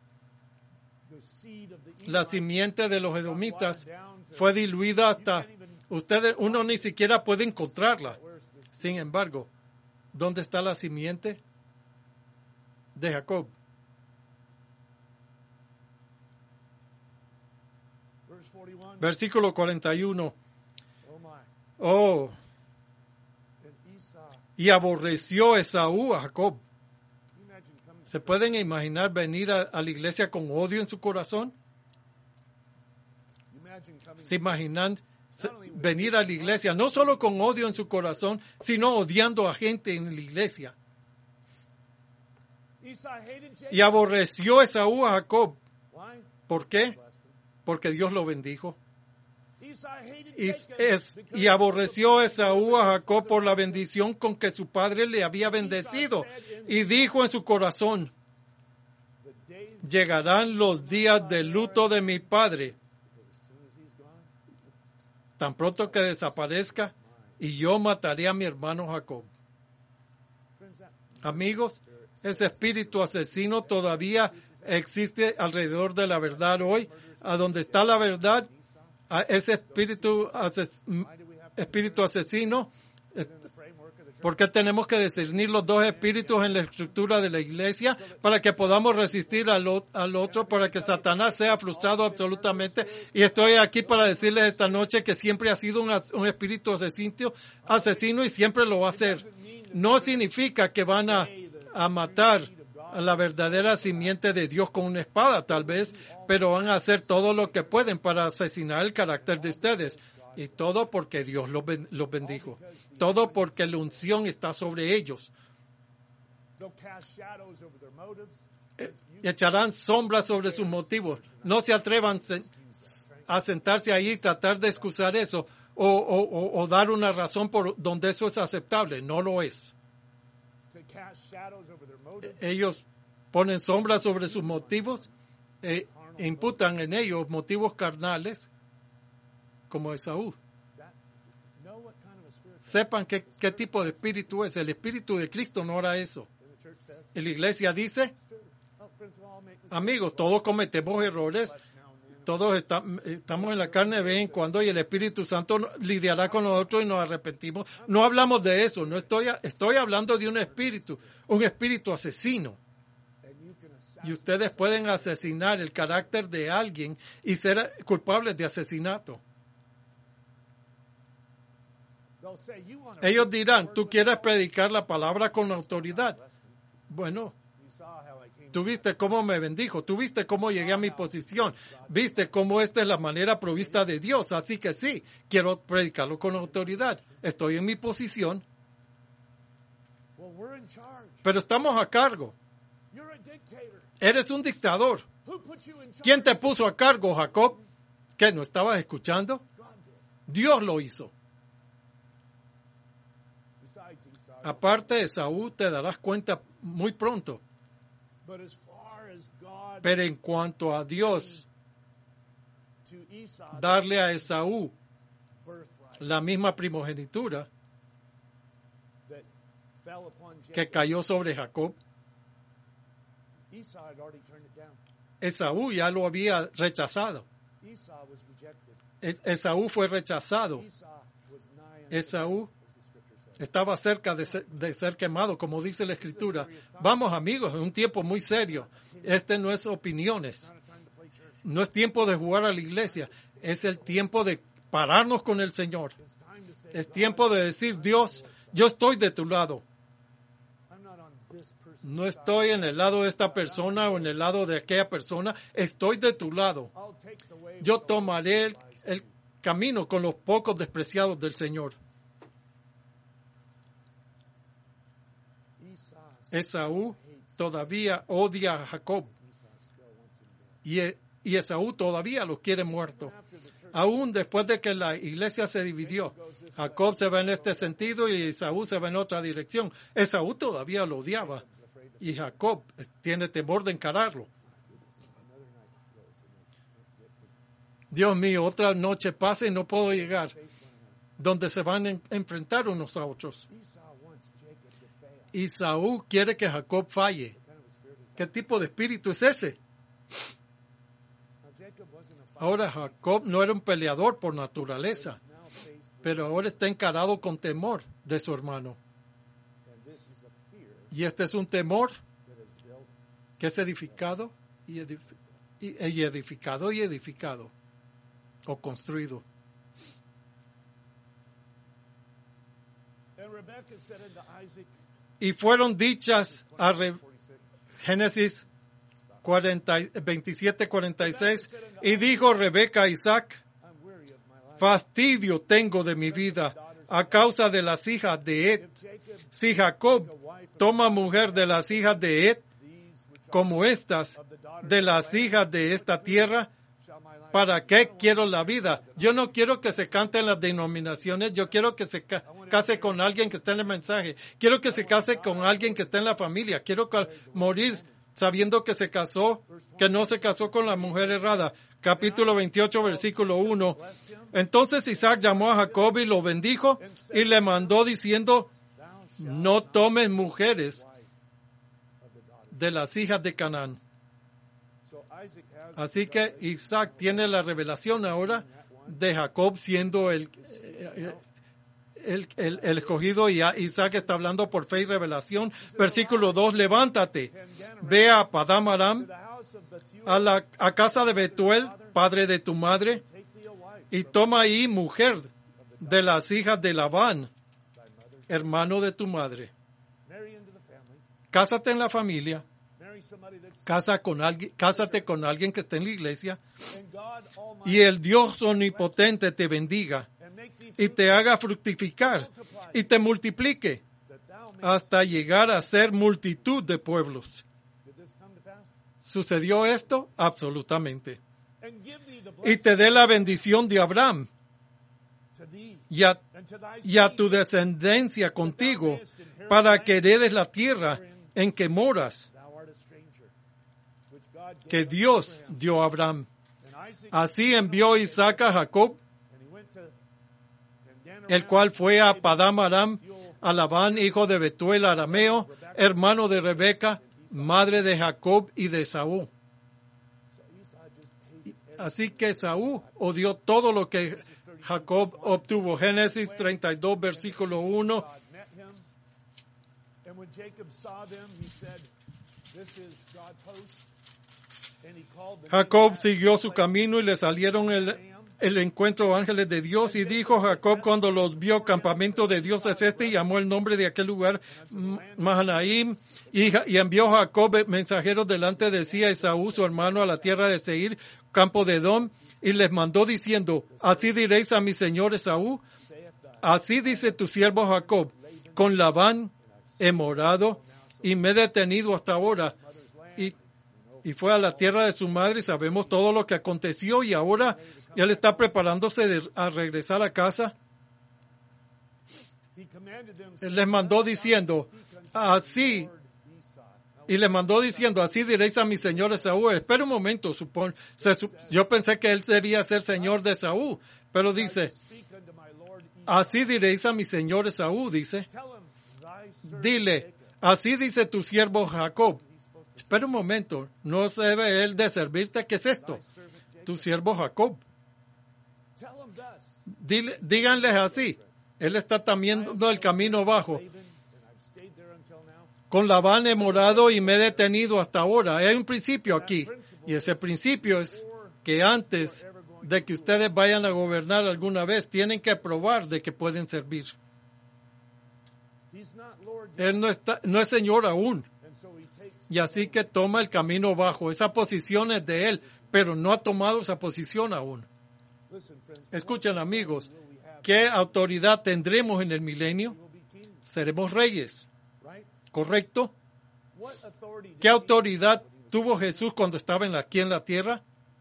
S1: La simiente de los edomitas fue diluida hasta uno ni siquiera puede encontrarla. Sin embargo, ¿dónde está la simiente de Jacob? Versículo 41. Oh, y aborreció Esaú a Jacob. ¿Se pueden imaginar venir a la iglesia con odio en su corazón? ¿Se imaginan venir a la iglesia no solo con odio en su corazón, sino odiando a gente en la iglesia? Y aborreció Esaú a Jacob. ¿Por qué? Porque Dios lo bendijo. Y aborreció Esaú a Jacob por la bendición con que su padre le había bendecido. Y dijo en su corazón: llegarán los días de luto de mi padre, tan pronto que desaparezca, y yo mataré a mi hermano Jacob. Amigos, ese espíritu asesino todavía existe alrededor de la verdad hoy. A donde está la verdad, a ese espíritu asesino. ¿Por qué tenemos que discernir los dos espíritus en la estructura de la iglesia? Para que podamos resistir al otro, para que Satanás sea frustrado absolutamente. Y estoy aquí para decirles esta noche que siempre ha sido un espíritu asesino y siempre lo va a ser. No significa que van a matar a la verdadera simiente de Dios con una espada, tal vez, pero van a hacer todo lo que pueden para asesinar el carácter de ustedes. Y todo porque Dios los bendijo. Todo porque la unción está sobre ellos. Echarán sombras sobre sus motivos. No se atrevan a sentarse ahí y tratar de excusar eso o dar una razón por donde eso es aceptable. No lo es. Ellos ponen sombras sobre sus motivos e imputan en ellos motivos carnales como Esaú. Sepan qué tipo de espíritu es. El espíritu de Cristo no hará eso. Y la iglesia dice, amigos, todos cometemos errores todos estamos en la carne de vez en cuando y el Espíritu Santo lidiará con nosotros y nos arrepentimos. No hablamos de eso, no estoy hablando de un espíritu asesino. Y ustedes pueden asesinar el carácter de alguien y ser culpables de asesinato. Ellos dirán, tú quieres predicar la palabra con autoridad. Bueno, tú viste cómo me bendijo, tú viste cómo llegué a mi posición, viste cómo esta es la manera provista de Dios, así que sí, quiero predicarlo con autoridad. Estoy en mi posición, pero estamos a cargo. Eres un dictador. ¿Quién te puso a cargo, Jacob? ¿Qué, no estabas escuchando? Dios lo hizo. Aparte de Esaú, te darás cuenta muy pronto. Pero en cuanto a Dios, darle a Esaú la misma primogenitura que cayó sobre Jacob, Esaú ya lo había rechazado. Esaú fue rechazado. Esaú estaba cerca de ser quemado, como dice la Escritura. Vamos, amigos, es un tiempo muy serio. Este no es opiniones. No es tiempo de jugar a la iglesia. Es el tiempo de pararnos con el Señor. Es tiempo de decir, Dios, yo estoy de tu lado. No estoy en el lado de esta persona o en el lado de aquella persona. Estoy de tu lado. Yo tomaré el camino con los pocos despreciados del Señor. Esaú todavía odia a Jacob. Y Esaú todavía lo quiere muerto. Aún después de que la iglesia se dividió. Jacob se va en este sentido y Esaú se va en otra dirección. Esaú todavía lo odiaba. Y Jacob tiene temor de encararlo. Dios mío, otra noche pasa y no puedo llegar. Donde se van a enfrentar unos a otros. Esaú quiere que Jacob falle. ¿Qué tipo de espíritu es ese? Ahora Jacob no era un peleador por naturaleza, pero ahora está encarado con temor de su hermano. Y este es un temor que es edificado y edificado o construido. Y fueron dichas a Génesis 27:46, y dijo Rebeca a Isaac, fastidio tengo de mi vida a causa de las hijas de Het. Si Jacob toma mujer de las hijas de Het, como estas, de las hijas de esta tierra, ¿para qué quiero la vida? Yo no quiero que se cante en las denominaciones, yo quiero que se case con alguien que esté en el mensaje, quiero que se case con alguien que esté en la familia, quiero morir sabiendo que se casó, que no se casó con la mujer errada. Capítulo 28, versículo 1. Entonces Isaac llamó a Jacob y lo bendijo y le mandó diciendo, no tomes mujeres de las hijas de Canaán. Así que Isaac tiene la revelación ahora de Jacob siendo el escogido, y Isaac está hablando por fe y revelación. Versículo 2, levántate, ve a Padán Aram, a casa de Betuel, padre de tu madre, y toma ahí mujer de las hijas de Labán, hermano de tu madre. Cásate en la familia. Cásate con alguien que esté en la iglesia, y el Dios omnipotente te bendiga y te haga fructificar y te multiplique hasta llegar a ser multitud de pueblos. ¿Sucedió esto? Absolutamente. Y te dé la bendición de Abraham y a tu descendencia contigo, para que heredes la tierra en que moras, que Dios dio a Abraham. Así envió Isaac a Jacob, el cual fue a Padán Aram, a Labán, hijo de Betuel arameo, hermano de Rebeca, madre de Jacob y de Esaú. Así que Esaú odió todo lo que Jacob obtuvo. Génesis 32, versículo 1. Jacob siguió su camino y le salieron el encuentro ángeles de Dios, y dijo Jacob cuando los vio: campamento de Dios es este, y llamó el nombre de aquel lugar Mahanaim. Y envió Jacob mensajeros delante de sí a Esaú su hermano a la tierra de Seir, campo de Edom, y les mandó diciendo: así diréis a mi señor Esaú, así dice tu siervo Jacob, con Labán he morado y me he detenido hasta ahora, y fue a la tierra de su madre, y sabemos todo lo que aconteció, y ahora él está preparándose a regresar a casa. Él les mandó diciendo, así diréis a mi señor Esaú. Espera un momento, yo pensé que él debía ser señor de Esaú, pero dice, así diréis a mi señor Esaú, dice, dile, así dice tu siervo Jacob. Espera un momento, ¿no debe él de servirte? ¿Qué es esto? Tu siervo Jacob. Díganles así, él está tamiendo el camino bajo. Con Labán he morado y me he detenido hasta ahora. Hay un principio aquí, y ese principio es que antes de que ustedes vayan a gobernar alguna vez, tienen que probar de que pueden servir. Él no es Señor aún, y así que toma el camino bajo. Esa posición es de él, pero no ha tomado esa posición aún. Escuchen, amigos, ¿qué autoridad tendremos en el milenio? Seremos reyes. ¿Correcto? ¿Qué autoridad tuvo Jesús cuando estaba aquí en la tierra?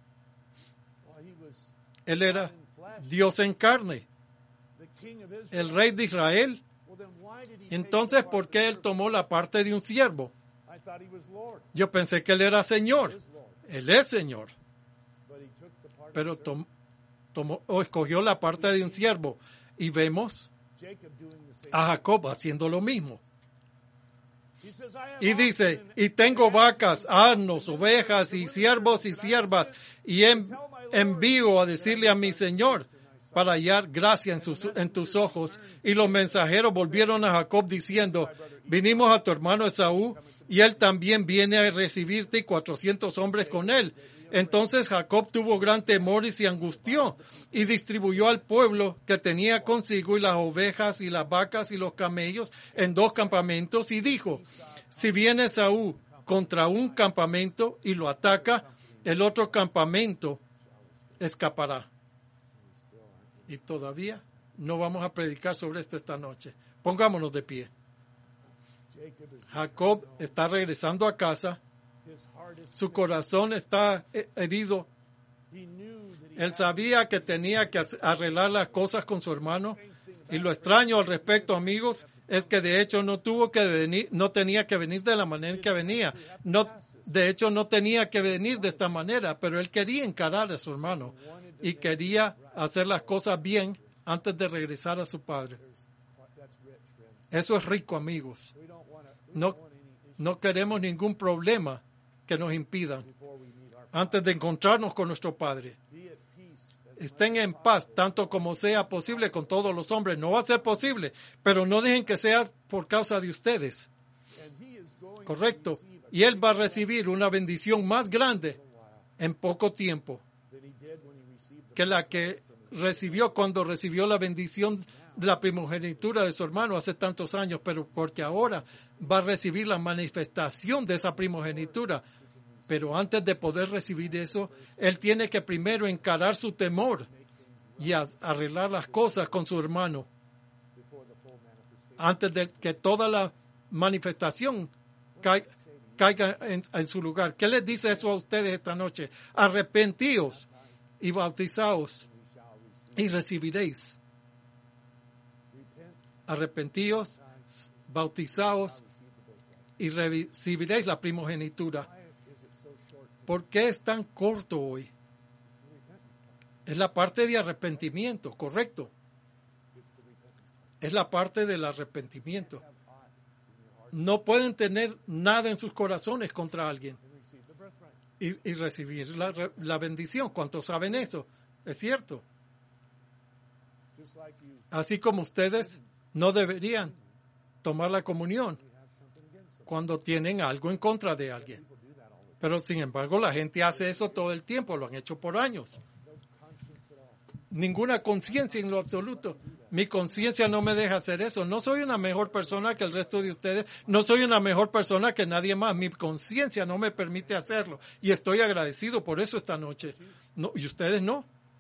S1: Él era Dios en carne, el rey de Israel. Entonces, ¿por qué él tomó la parte de un siervo? Yo pensé que él era Señor. Él es Señor. Pero escogió la parte de un siervo. Y vemos a Jacob haciendo lo mismo. Y dice, y tengo vacas, asnos, ovejas y siervos y siervas, y envío a decirle a mi Señor para hallar gracia en tus ojos. Y los mensajeros volvieron a Jacob diciendo, vinimos a tu hermano Esaú, y él también viene a recibirte, y 400 hombres con él. Entonces Jacob tuvo gran temor y se angustió, y distribuyó al pueblo que tenía consigo y las ovejas y las vacas y los camellos en 2 campamentos, y dijo, si viene Esaú contra un campamento y lo ataca, el otro campamento escapará. Y todavía no vamos a predicar sobre esto esta noche. Pongámonos de pie. Jacob está regresando a casa. Su corazón está herido. Él sabía que tenía que arreglar las cosas con su hermano. Y lo extraño al respecto, amigos, es que de hecho no tenía que venir de la manera en que venía. De hecho, no tenía que venir de esta manera, pero él quería encarar a su hermano y quería hacer las cosas bien antes de regresar a su padre. Eso es rico, amigos. No queremos ningún problema que nos impidan antes de encontrarnos con nuestro Padre. Estén en paz tanto como sea posible con todos los hombres. No va a ser posible, pero no dejen que sea por causa de ustedes. Correcto. Y él va a recibir una bendición más grande en poco tiempo que la que recibió cuando recibió la bendición de la primogenitura de su hermano hace tantos años, pero porque ahora va a recibir la manifestación de esa primogenitura. Pero antes de poder recibir eso, él tiene que primero encarar su temor y arreglar las cosas con su hermano antes de que toda la manifestación caiga en su lugar. ¿Qué les dice eso a ustedes esta noche? Arrepentíos y bautizaos y recibiréis. Arrepentíos, bautizaos y recibiréis la primogenitura. ¿Por qué es tan corto hoy? Es la parte de arrepentimiento, correcto. Es la parte del arrepentimiento. No pueden tener nada en sus corazones contra alguien. y recibir la bendición. ¿Cuántos saben eso? Es cierto. Así como ustedes no deberían tomar la comunión cuando tienen algo en contra de alguien. Pero sin embargo la gente hace eso todo el tiempo, lo han hecho por años. Ninguna conciencia en lo absoluto. Mi conciencia no me deja hacer eso. No soy una mejor persona que el resto de ustedes. No soy una mejor persona que nadie más. Mi conciencia no me permite hacerlo. Y estoy agradecido por eso esta noche. No, y ustedes no.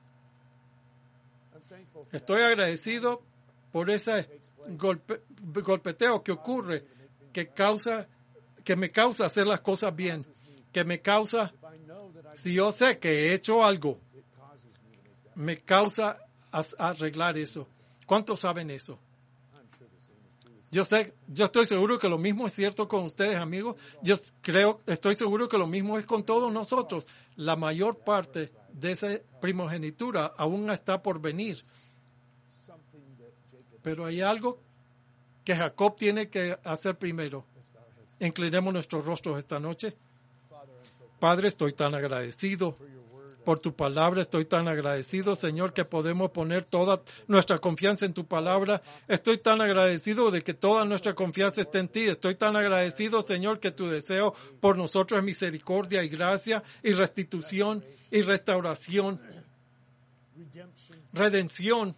S1: Estoy agradecido por ese golpeteo que ocurre, que me causa hacer las cosas bien. Que me causa, si yo sé que he hecho algo, me causa arreglar eso. ¿Cuántos saben eso? Yo estoy seguro que lo mismo es cierto con ustedes, amigos. Estoy seguro que lo mismo es con todos nosotros. La mayor parte de esa primogenitura aún está por venir. Pero hay algo que Jacob tiene que hacer primero. Inclinemos nuestros rostros esta noche. Padre, estoy tan agradecido por tu palabra. Estoy tan agradecido, Señor, que podemos poner toda nuestra confianza en tu palabra. Estoy tan agradecido de que toda nuestra confianza esté en ti. Estoy tan agradecido, Señor, que tu deseo por nosotros es misericordia y gracia y restitución y restauración, redención.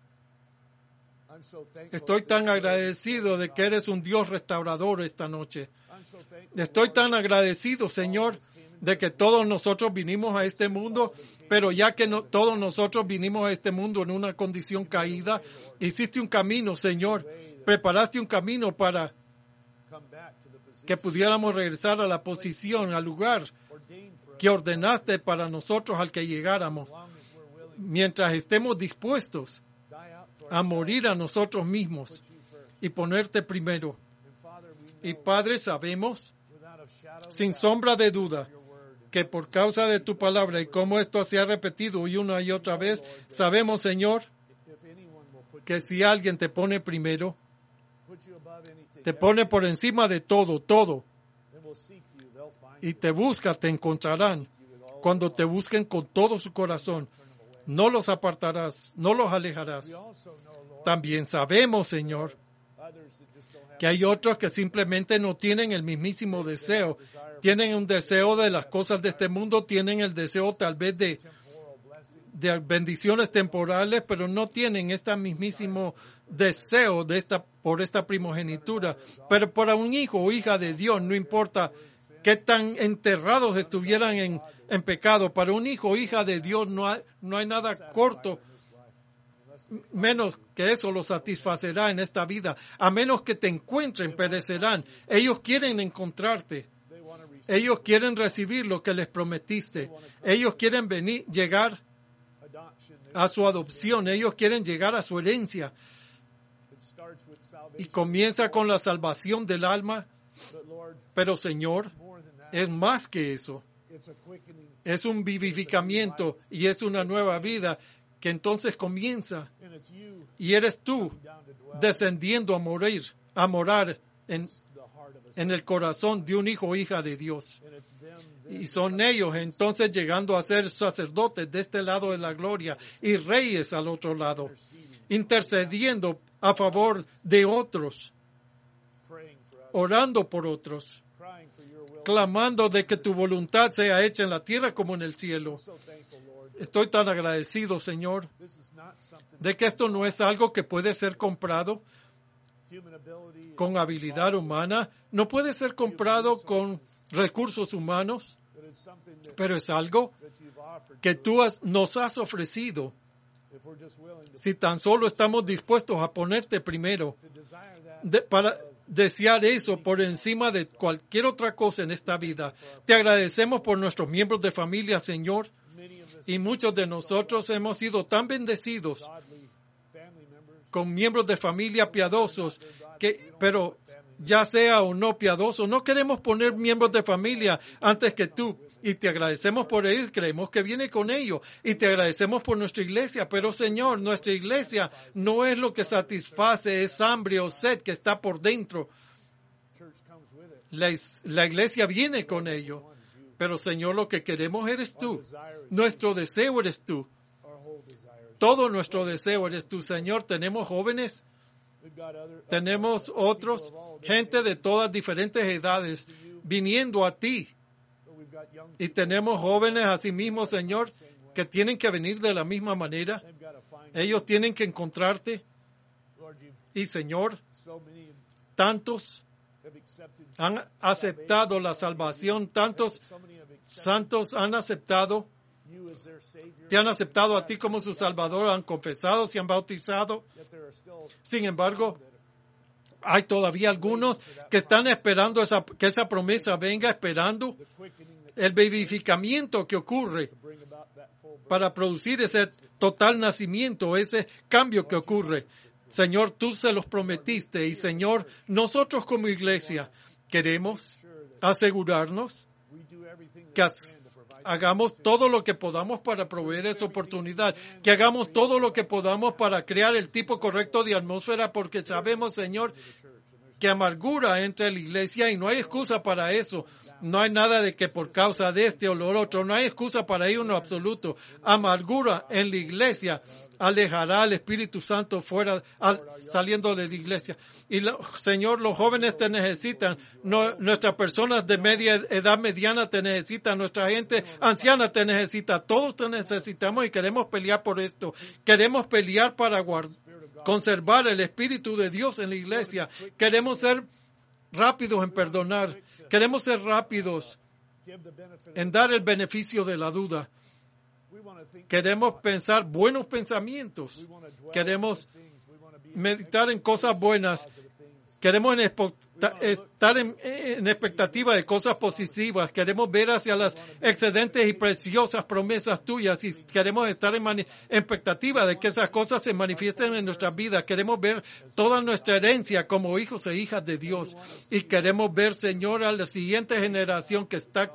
S1: Estoy tan agradecido de que eres un Dios restaurador esta noche. Estoy tan agradecido, Señor, de que todos nosotros vinimos a este mundo, pero ya que todos nosotros vinimos a este mundo en una condición caída, hiciste un camino, Señor, preparaste un camino para que pudiéramos regresar a la posición, al lugar que ordenaste para nosotros al que llegáramos, mientras estemos dispuestos a morir a nosotros mismos y ponerte primero. Y Padre, sabemos, sin sombra de duda, que por causa de tu palabra y como esto se ha repetido una y otra vez, sabemos, Señor, que si alguien te pone primero, te pone por encima de todo, y te busca, te encontrarán. Cuando te busquen con todo su corazón, no los apartarás, no los alejarás. También sabemos, Señor, que hay otros que simplemente no tienen el mismísimo deseo. Tienen un deseo de las cosas de este mundo, tienen el deseo tal vez de bendiciones temporales, pero no tienen este mismísimo deseo por esta primogenitura. Pero para un hijo o hija de Dios, no importa qué tan enterrados estuvieran en pecado, para un hijo o hija de Dios no hay nada corto, menos que eso lo satisfacerá en esta vida. A menos que te encuentren, perecerán. Ellos quieren encontrarte. Ellos quieren recibir lo que les prometiste. Ellos quieren llegar a su adopción. Ellos quieren llegar a su herencia. Y comienza con la salvación del alma. Pero, Señor, es más que eso. Es un vivificamiento y es una nueva vida que entonces comienza. Y eres tú descendiendo a morar en el corazón de un hijo o hija de Dios. Y son ellos entonces llegando a ser sacerdotes de este lado de la gloria y reyes al otro lado, intercediendo a favor de otros, orando por otros, clamando de que tu voluntad sea hecha en la tierra como en el cielo. Estoy tan agradecido, Señor, de que esto no es algo que puede ser comprado con habilidad humana, no puede ser comprado con recursos humanos, pero es algo que tú nos has ofrecido. Si tan solo estamos dispuestos a ponerte primero, para desear eso por encima de cualquier otra cosa en esta vida. Te agradecemos por nuestros miembros de familia, Señor, y muchos de nosotros hemos sido tan bendecidos con miembros de familia piadosos, pero ya sea o no piadoso, no queremos poner miembros de familia antes que tú. Y te agradecemos por ellos, creemos que viene con ellos. Y te agradecemos por nuestra iglesia. Pero, Señor, nuestra iglesia no es lo que satisface, es hambre o sed que está por dentro. La iglesia viene con ello. Pero, Señor, lo que queremos eres tú. Nuestro deseo eres tú. Todo nuestro deseo eres tú, Señor. Tenemos jóvenes, tenemos otros, gente de todas diferentes edades, viniendo a ti. Y tenemos jóvenes asimismo, Señor, que tienen que venir de la misma manera. Ellos tienen que encontrarte. Y, Señor, tantos han aceptado la salvación, tantos santos han aceptado, te han aceptado a ti como su Salvador, han confesado, se han bautizado. Sin embargo, hay todavía algunos que están esperando que esa promesa venga, esperando el vivificamiento que ocurre para producir ese total nacimiento, ese cambio que ocurre. Señor, tú se los prometiste y, Señor, nosotros como iglesia queremos asegurarnos que hagamos todo lo que podamos para proveer esa oportunidad, que hagamos todo lo que podamos para crear el tipo correcto de atmósfera, porque sabemos, Señor, que amargura entra en la iglesia y no hay excusa para eso. No hay nada de que por causa de este o lo otro, no hay excusa para ello en lo absoluto. Amargura en la iglesia alejará al Espíritu Santo saliendo de la iglesia. Y Señor, los jóvenes te necesitan, nuestras personas de edad mediana te necesitan, nuestra gente anciana te necesita, todos te necesitamos y queremos pelear por esto. Queremos pelear para conservar el Espíritu de Dios en la iglesia. Queremos ser rápidos en perdonar. Queremos ser rápidos en dar el beneficio de la duda. Queremos pensar buenos pensamientos. Queremos meditar en cosas buenas. Queremos estar en expectativa de cosas positivas. Queremos ver hacia las excedentes y preciosas promesas tuyas y queremos estar en expectativa de que esas cosas se manifiesten en nuestras vidas. Queremos ver toda nuestra herencia como hijos e hijas de Dios. Y queremos ver, Señor, a la siguiente generación que está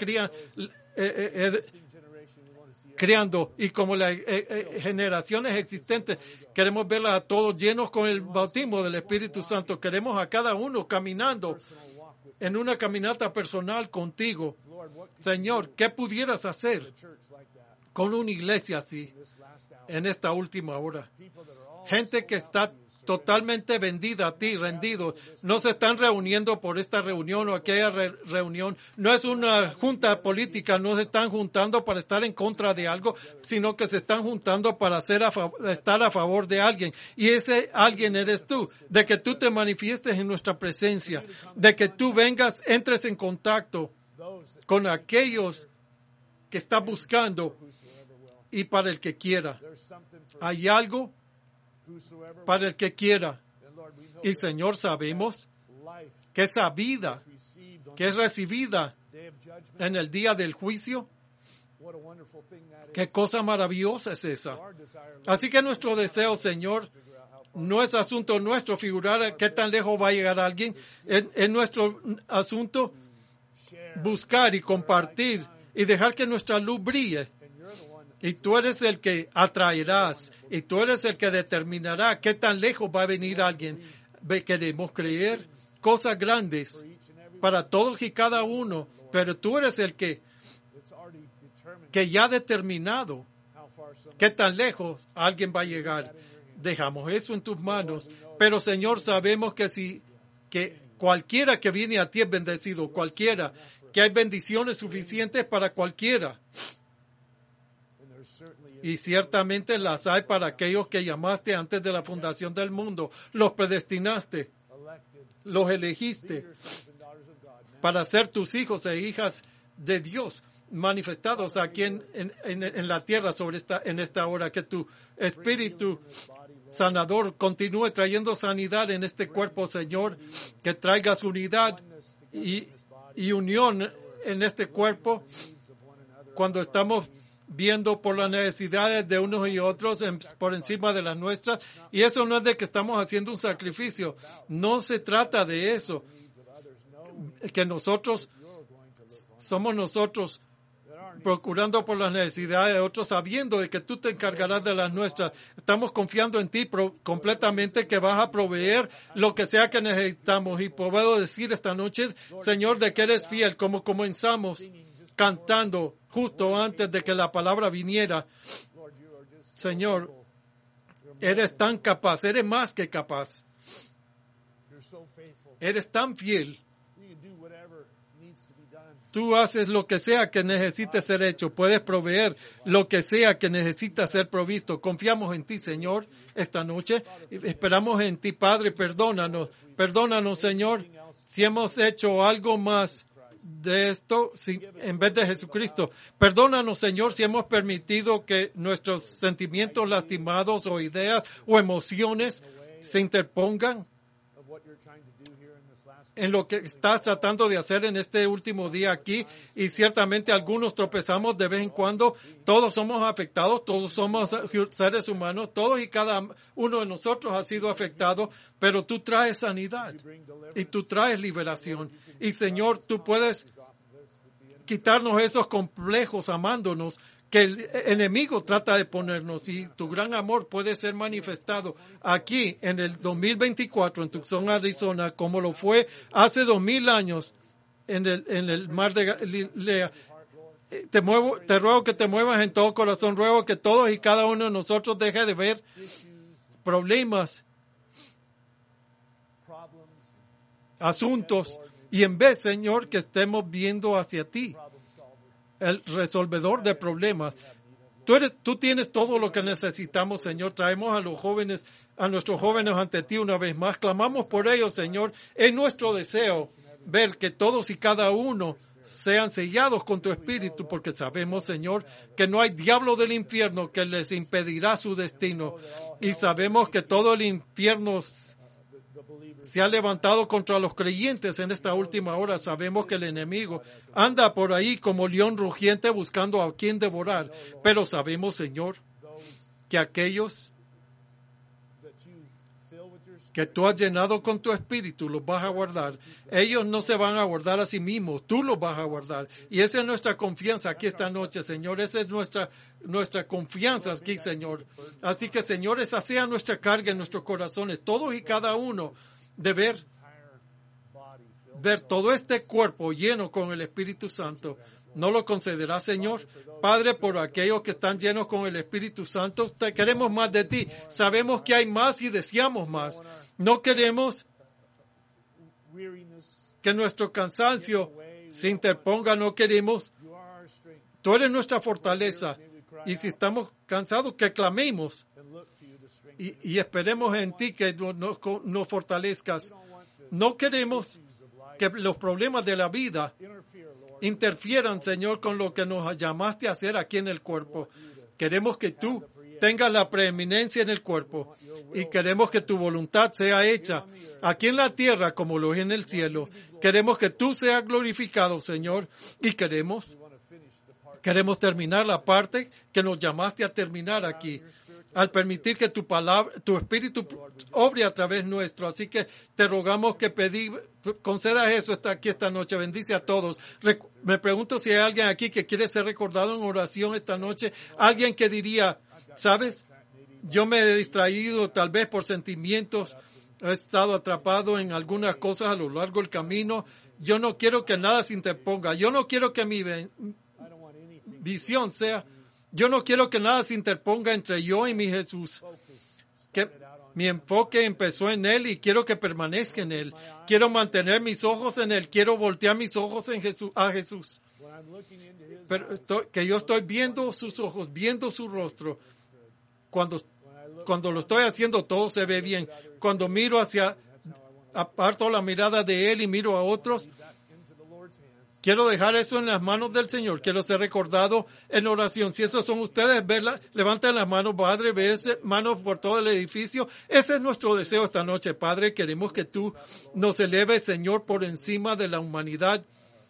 S1: creando y como las generaciones existentes, queremos verlas a todos llenos con el bautismo del Espíritu Santo. Queremos a cada uno caminando en una caminata personal contigo. Señor, ¿qué pudieras hacer con una iglesia así en esta última hora? Gente que está totalmente vendida a ti, rendidos. No se están reuniendo por esta reunión o aquella reunión. No es una junta política, no se están juntando para estar en contra de algo, sino que se están juntando para estar a favor de alguien. Y ese alguien eres tú, de que tú te manifiestes en nuestra presencia, de que tú vengas, entres en contacto con aquellos que están buscando y para el que quiera. Hay algo para el que quiera. Y, Señor, sabemos que esa vida que es recibida en el día del juicio, qué cosa maravillosa es esa. Así que nuestro deseo, Señor, no es asunto nuestro figurar qué tan lejos va a llegar alguien. Es nuestro asunto buscar y compartir y dejar que nuestra luz brille. Y tú eres el que atraerás, y tú eres el que determinará qué tan lejos va a venir alguien. Queremos creer cosas grandes para todos y cada uno, pero tú eres el que ya ha determinado qué tan lejos alguien va a llegar. Dejamos eso en tus manos, pero, Señor, sabemos que cualquiera que viene a ti es bendecido, cualquiera, que hay bendiciones suficientes para cualquiera. Y ciertamente las hay para aquellos que llamaste antes de la fundación del mundo. Los predestinaste, los elegiste para ser tus hijos e hijas de Dios, manifestados aquí en la tierra en esta hora. Que tu Espíritu sanador continúe trayendo sanidad en este cuerpo, Señor. Que traigas unidad y unión en este cuerpo cuando estamos viendo por las necesidades de unos y otros por encima de las nuestras. Y eso no es de que estamos haciendo un sacrificio. No se trata de eso. Que somos nosotros procurando por las necesidades de otros, sabiendo de que tú te encargarás de las nuestras. Estamos confiando en ti completamente que vas a proveer lo que sea que necesitamos. Y puedo decir esta noche, Señor, de que eres fiel, como comenzamos cantando justo antes de que la palabra viniera. Señor, eres tan capaz, eres más que capaz. Eres tan fiel. Tú haces lo que sea que necesite ser hecho. Puedes proveer lo que sea que necesita ser provisto. Confiamos en ti, Señor, esta noche. Esperamos en ti, Padre. Perdónanos. Perdónanos, Señor, si hemos hecho algo más de esto en vez de Jesucristo. Perdónanos, Señor, si hemos permitido que nuestros sentimientos lastimados o ideas o emociones se interpongan en lo que estás tratando de hacer en este último día aquí, y ciertamente algunos tropezamos de vez en cuando. Todos somos afectados, todos somos seres humanos, todos y cada uno de nosotros ha sido afectado, pero tú traes sanidad y tú traes liberación. Y Señor, tú puedes quitarnos esos complejos amándonos que el enemigo trata de ponernos, y tu gran amor puede ser manifestado aquí en el 2024 en Tucson, Arizona, como lo fue hace 2000 años en el mar de Galilea. Te ruego que te muevas en todo corazón. Ruego que todos y cada uno de nosotros deje de ver problemas, asuntos, y en vez, Señor, que estemos viendo hacia ti, el resolvedor de problemas. Tú tienes todo lo que necesitamos, Señor. Traemos a nuestros jóvenes ante ti una vez más. Clamamos por ellos, Señor. Es nuestro deseo ver que todos y cada uno sean sellados con tu espíritu, porque sabemos, Señor, que no hay diablo del infierno que les impedirá su destino. Y sabemos que todo el infierno se ha levantado contra los creyentes en esta última hora. Sabemos que el enemigo anda por ahí como león rugiente buscando a quien devorar. Pero sabemos, Señor, que aquellos que tú has llenado con tu espíritu los vas a guardar. Ellos no se van a guardar a sí mismos, tú los vas a guardar. Y esa es nuestra confianza aquí esta noche, Señor. Esa es nuestra confianza aquí, Señor. Así que, Señor, esa sea nuestra carga en nuestros corazones, todos y cada uno, de ver todo este cuerpo lleno con el Espíritu Santo. ¿No lo concederás, Señor? Padre, por aquellos que están llenos con el Espíritu Santo, te queremos más de ti. Sabemos que hay más y deseamos más. No queremos que nuestro cansancio se interponga, no queremos. Tú eres nuestra fortaleza. Y si estamos cansados, que clamemos y esperemos en ti que nos fortalezcas. No queremos que los problemas de la vida interfieran, Señor, con lo que nos llamaste a hacer aquí en el cuerpo. Queremos que tú tengas la preeminencia en el cuerpo y queremos que tu voluntad sea hecha aquí en la tierra como lo es en el cielo. Queremos que tú seas glorificado, Señor, y queremos terminar la parte que nos llamaste a terminar aquí, al permitir que tu palabra, tu espíritu obre a través nuestro. Así que te rogamos que concedas eso aquí esta noche. Bendice a todos. Me pregunto si hay alguien aquí que quiere ser recordado en oración esta noche. Alguien que diría, ¿sabes? Yo me he distraído tal vez por sentimientos. He estado atrapado en algunas cosas a lo largo del camino. Yo no quiero que nada se interponga. Yo no quiero que mi visión sea, yo no quiero que nada se interponga entre yo y mi Jesús. Que mi enfoque empezó en Él y quiero que permanezca en Él. Quiero mantener mis ojos en Él. Quiero voltear mis ojos a Jesús. Pero que yo estoy viendo sus ojos, viendo su rostro. Cuando lo estoy haciendo, todo se ve bien. Cuando miro aparto la mirada de Él y miro a otros, quiero dejar eso en las manos del Señor. Quiero ser recordado en oración. Si esos son ustedes, levanten las manos, Padre, manos por todo el edificio. Ese es nuestro deseo esta noche, Padre. Queremos que tú nos eleves, Señor, por encima de la humanidad.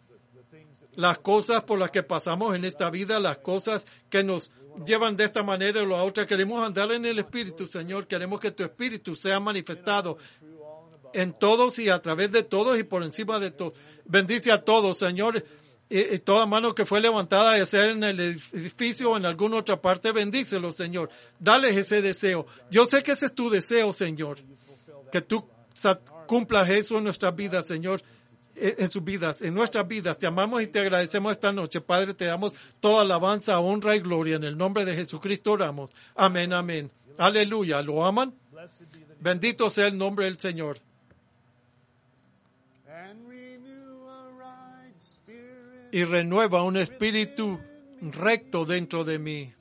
S1: Las cosas por las que pasamos en esta vida, las cosas que nos llevan de esta manera o la otra. Queremos andar en el Espíritu, Señor. Queremos que tu Espíritu sea manifestado en todos y a través de todos y por encima de todos. Bendice a todos, Señor, y toda mano que fue levantada de ser en el edificio o en alguna otra parte, bendícelo, Señor. Dales ese deseo. Yo sé que ese es tu deseo, Señor, que tú cumplas eso en nuestras vidas, Señor. en sus vidas, en nuestras vidas. Te amamos y te agradecemos esta noche. Padre, te damos toda alabanza, honra y gloria. En el nombre de Jesucristo oramos. Amén, amén. Aleluya. ¿Lo aman? Bendito sea el nombre del Señor. Y renueva un espíritu recto dentro de mí.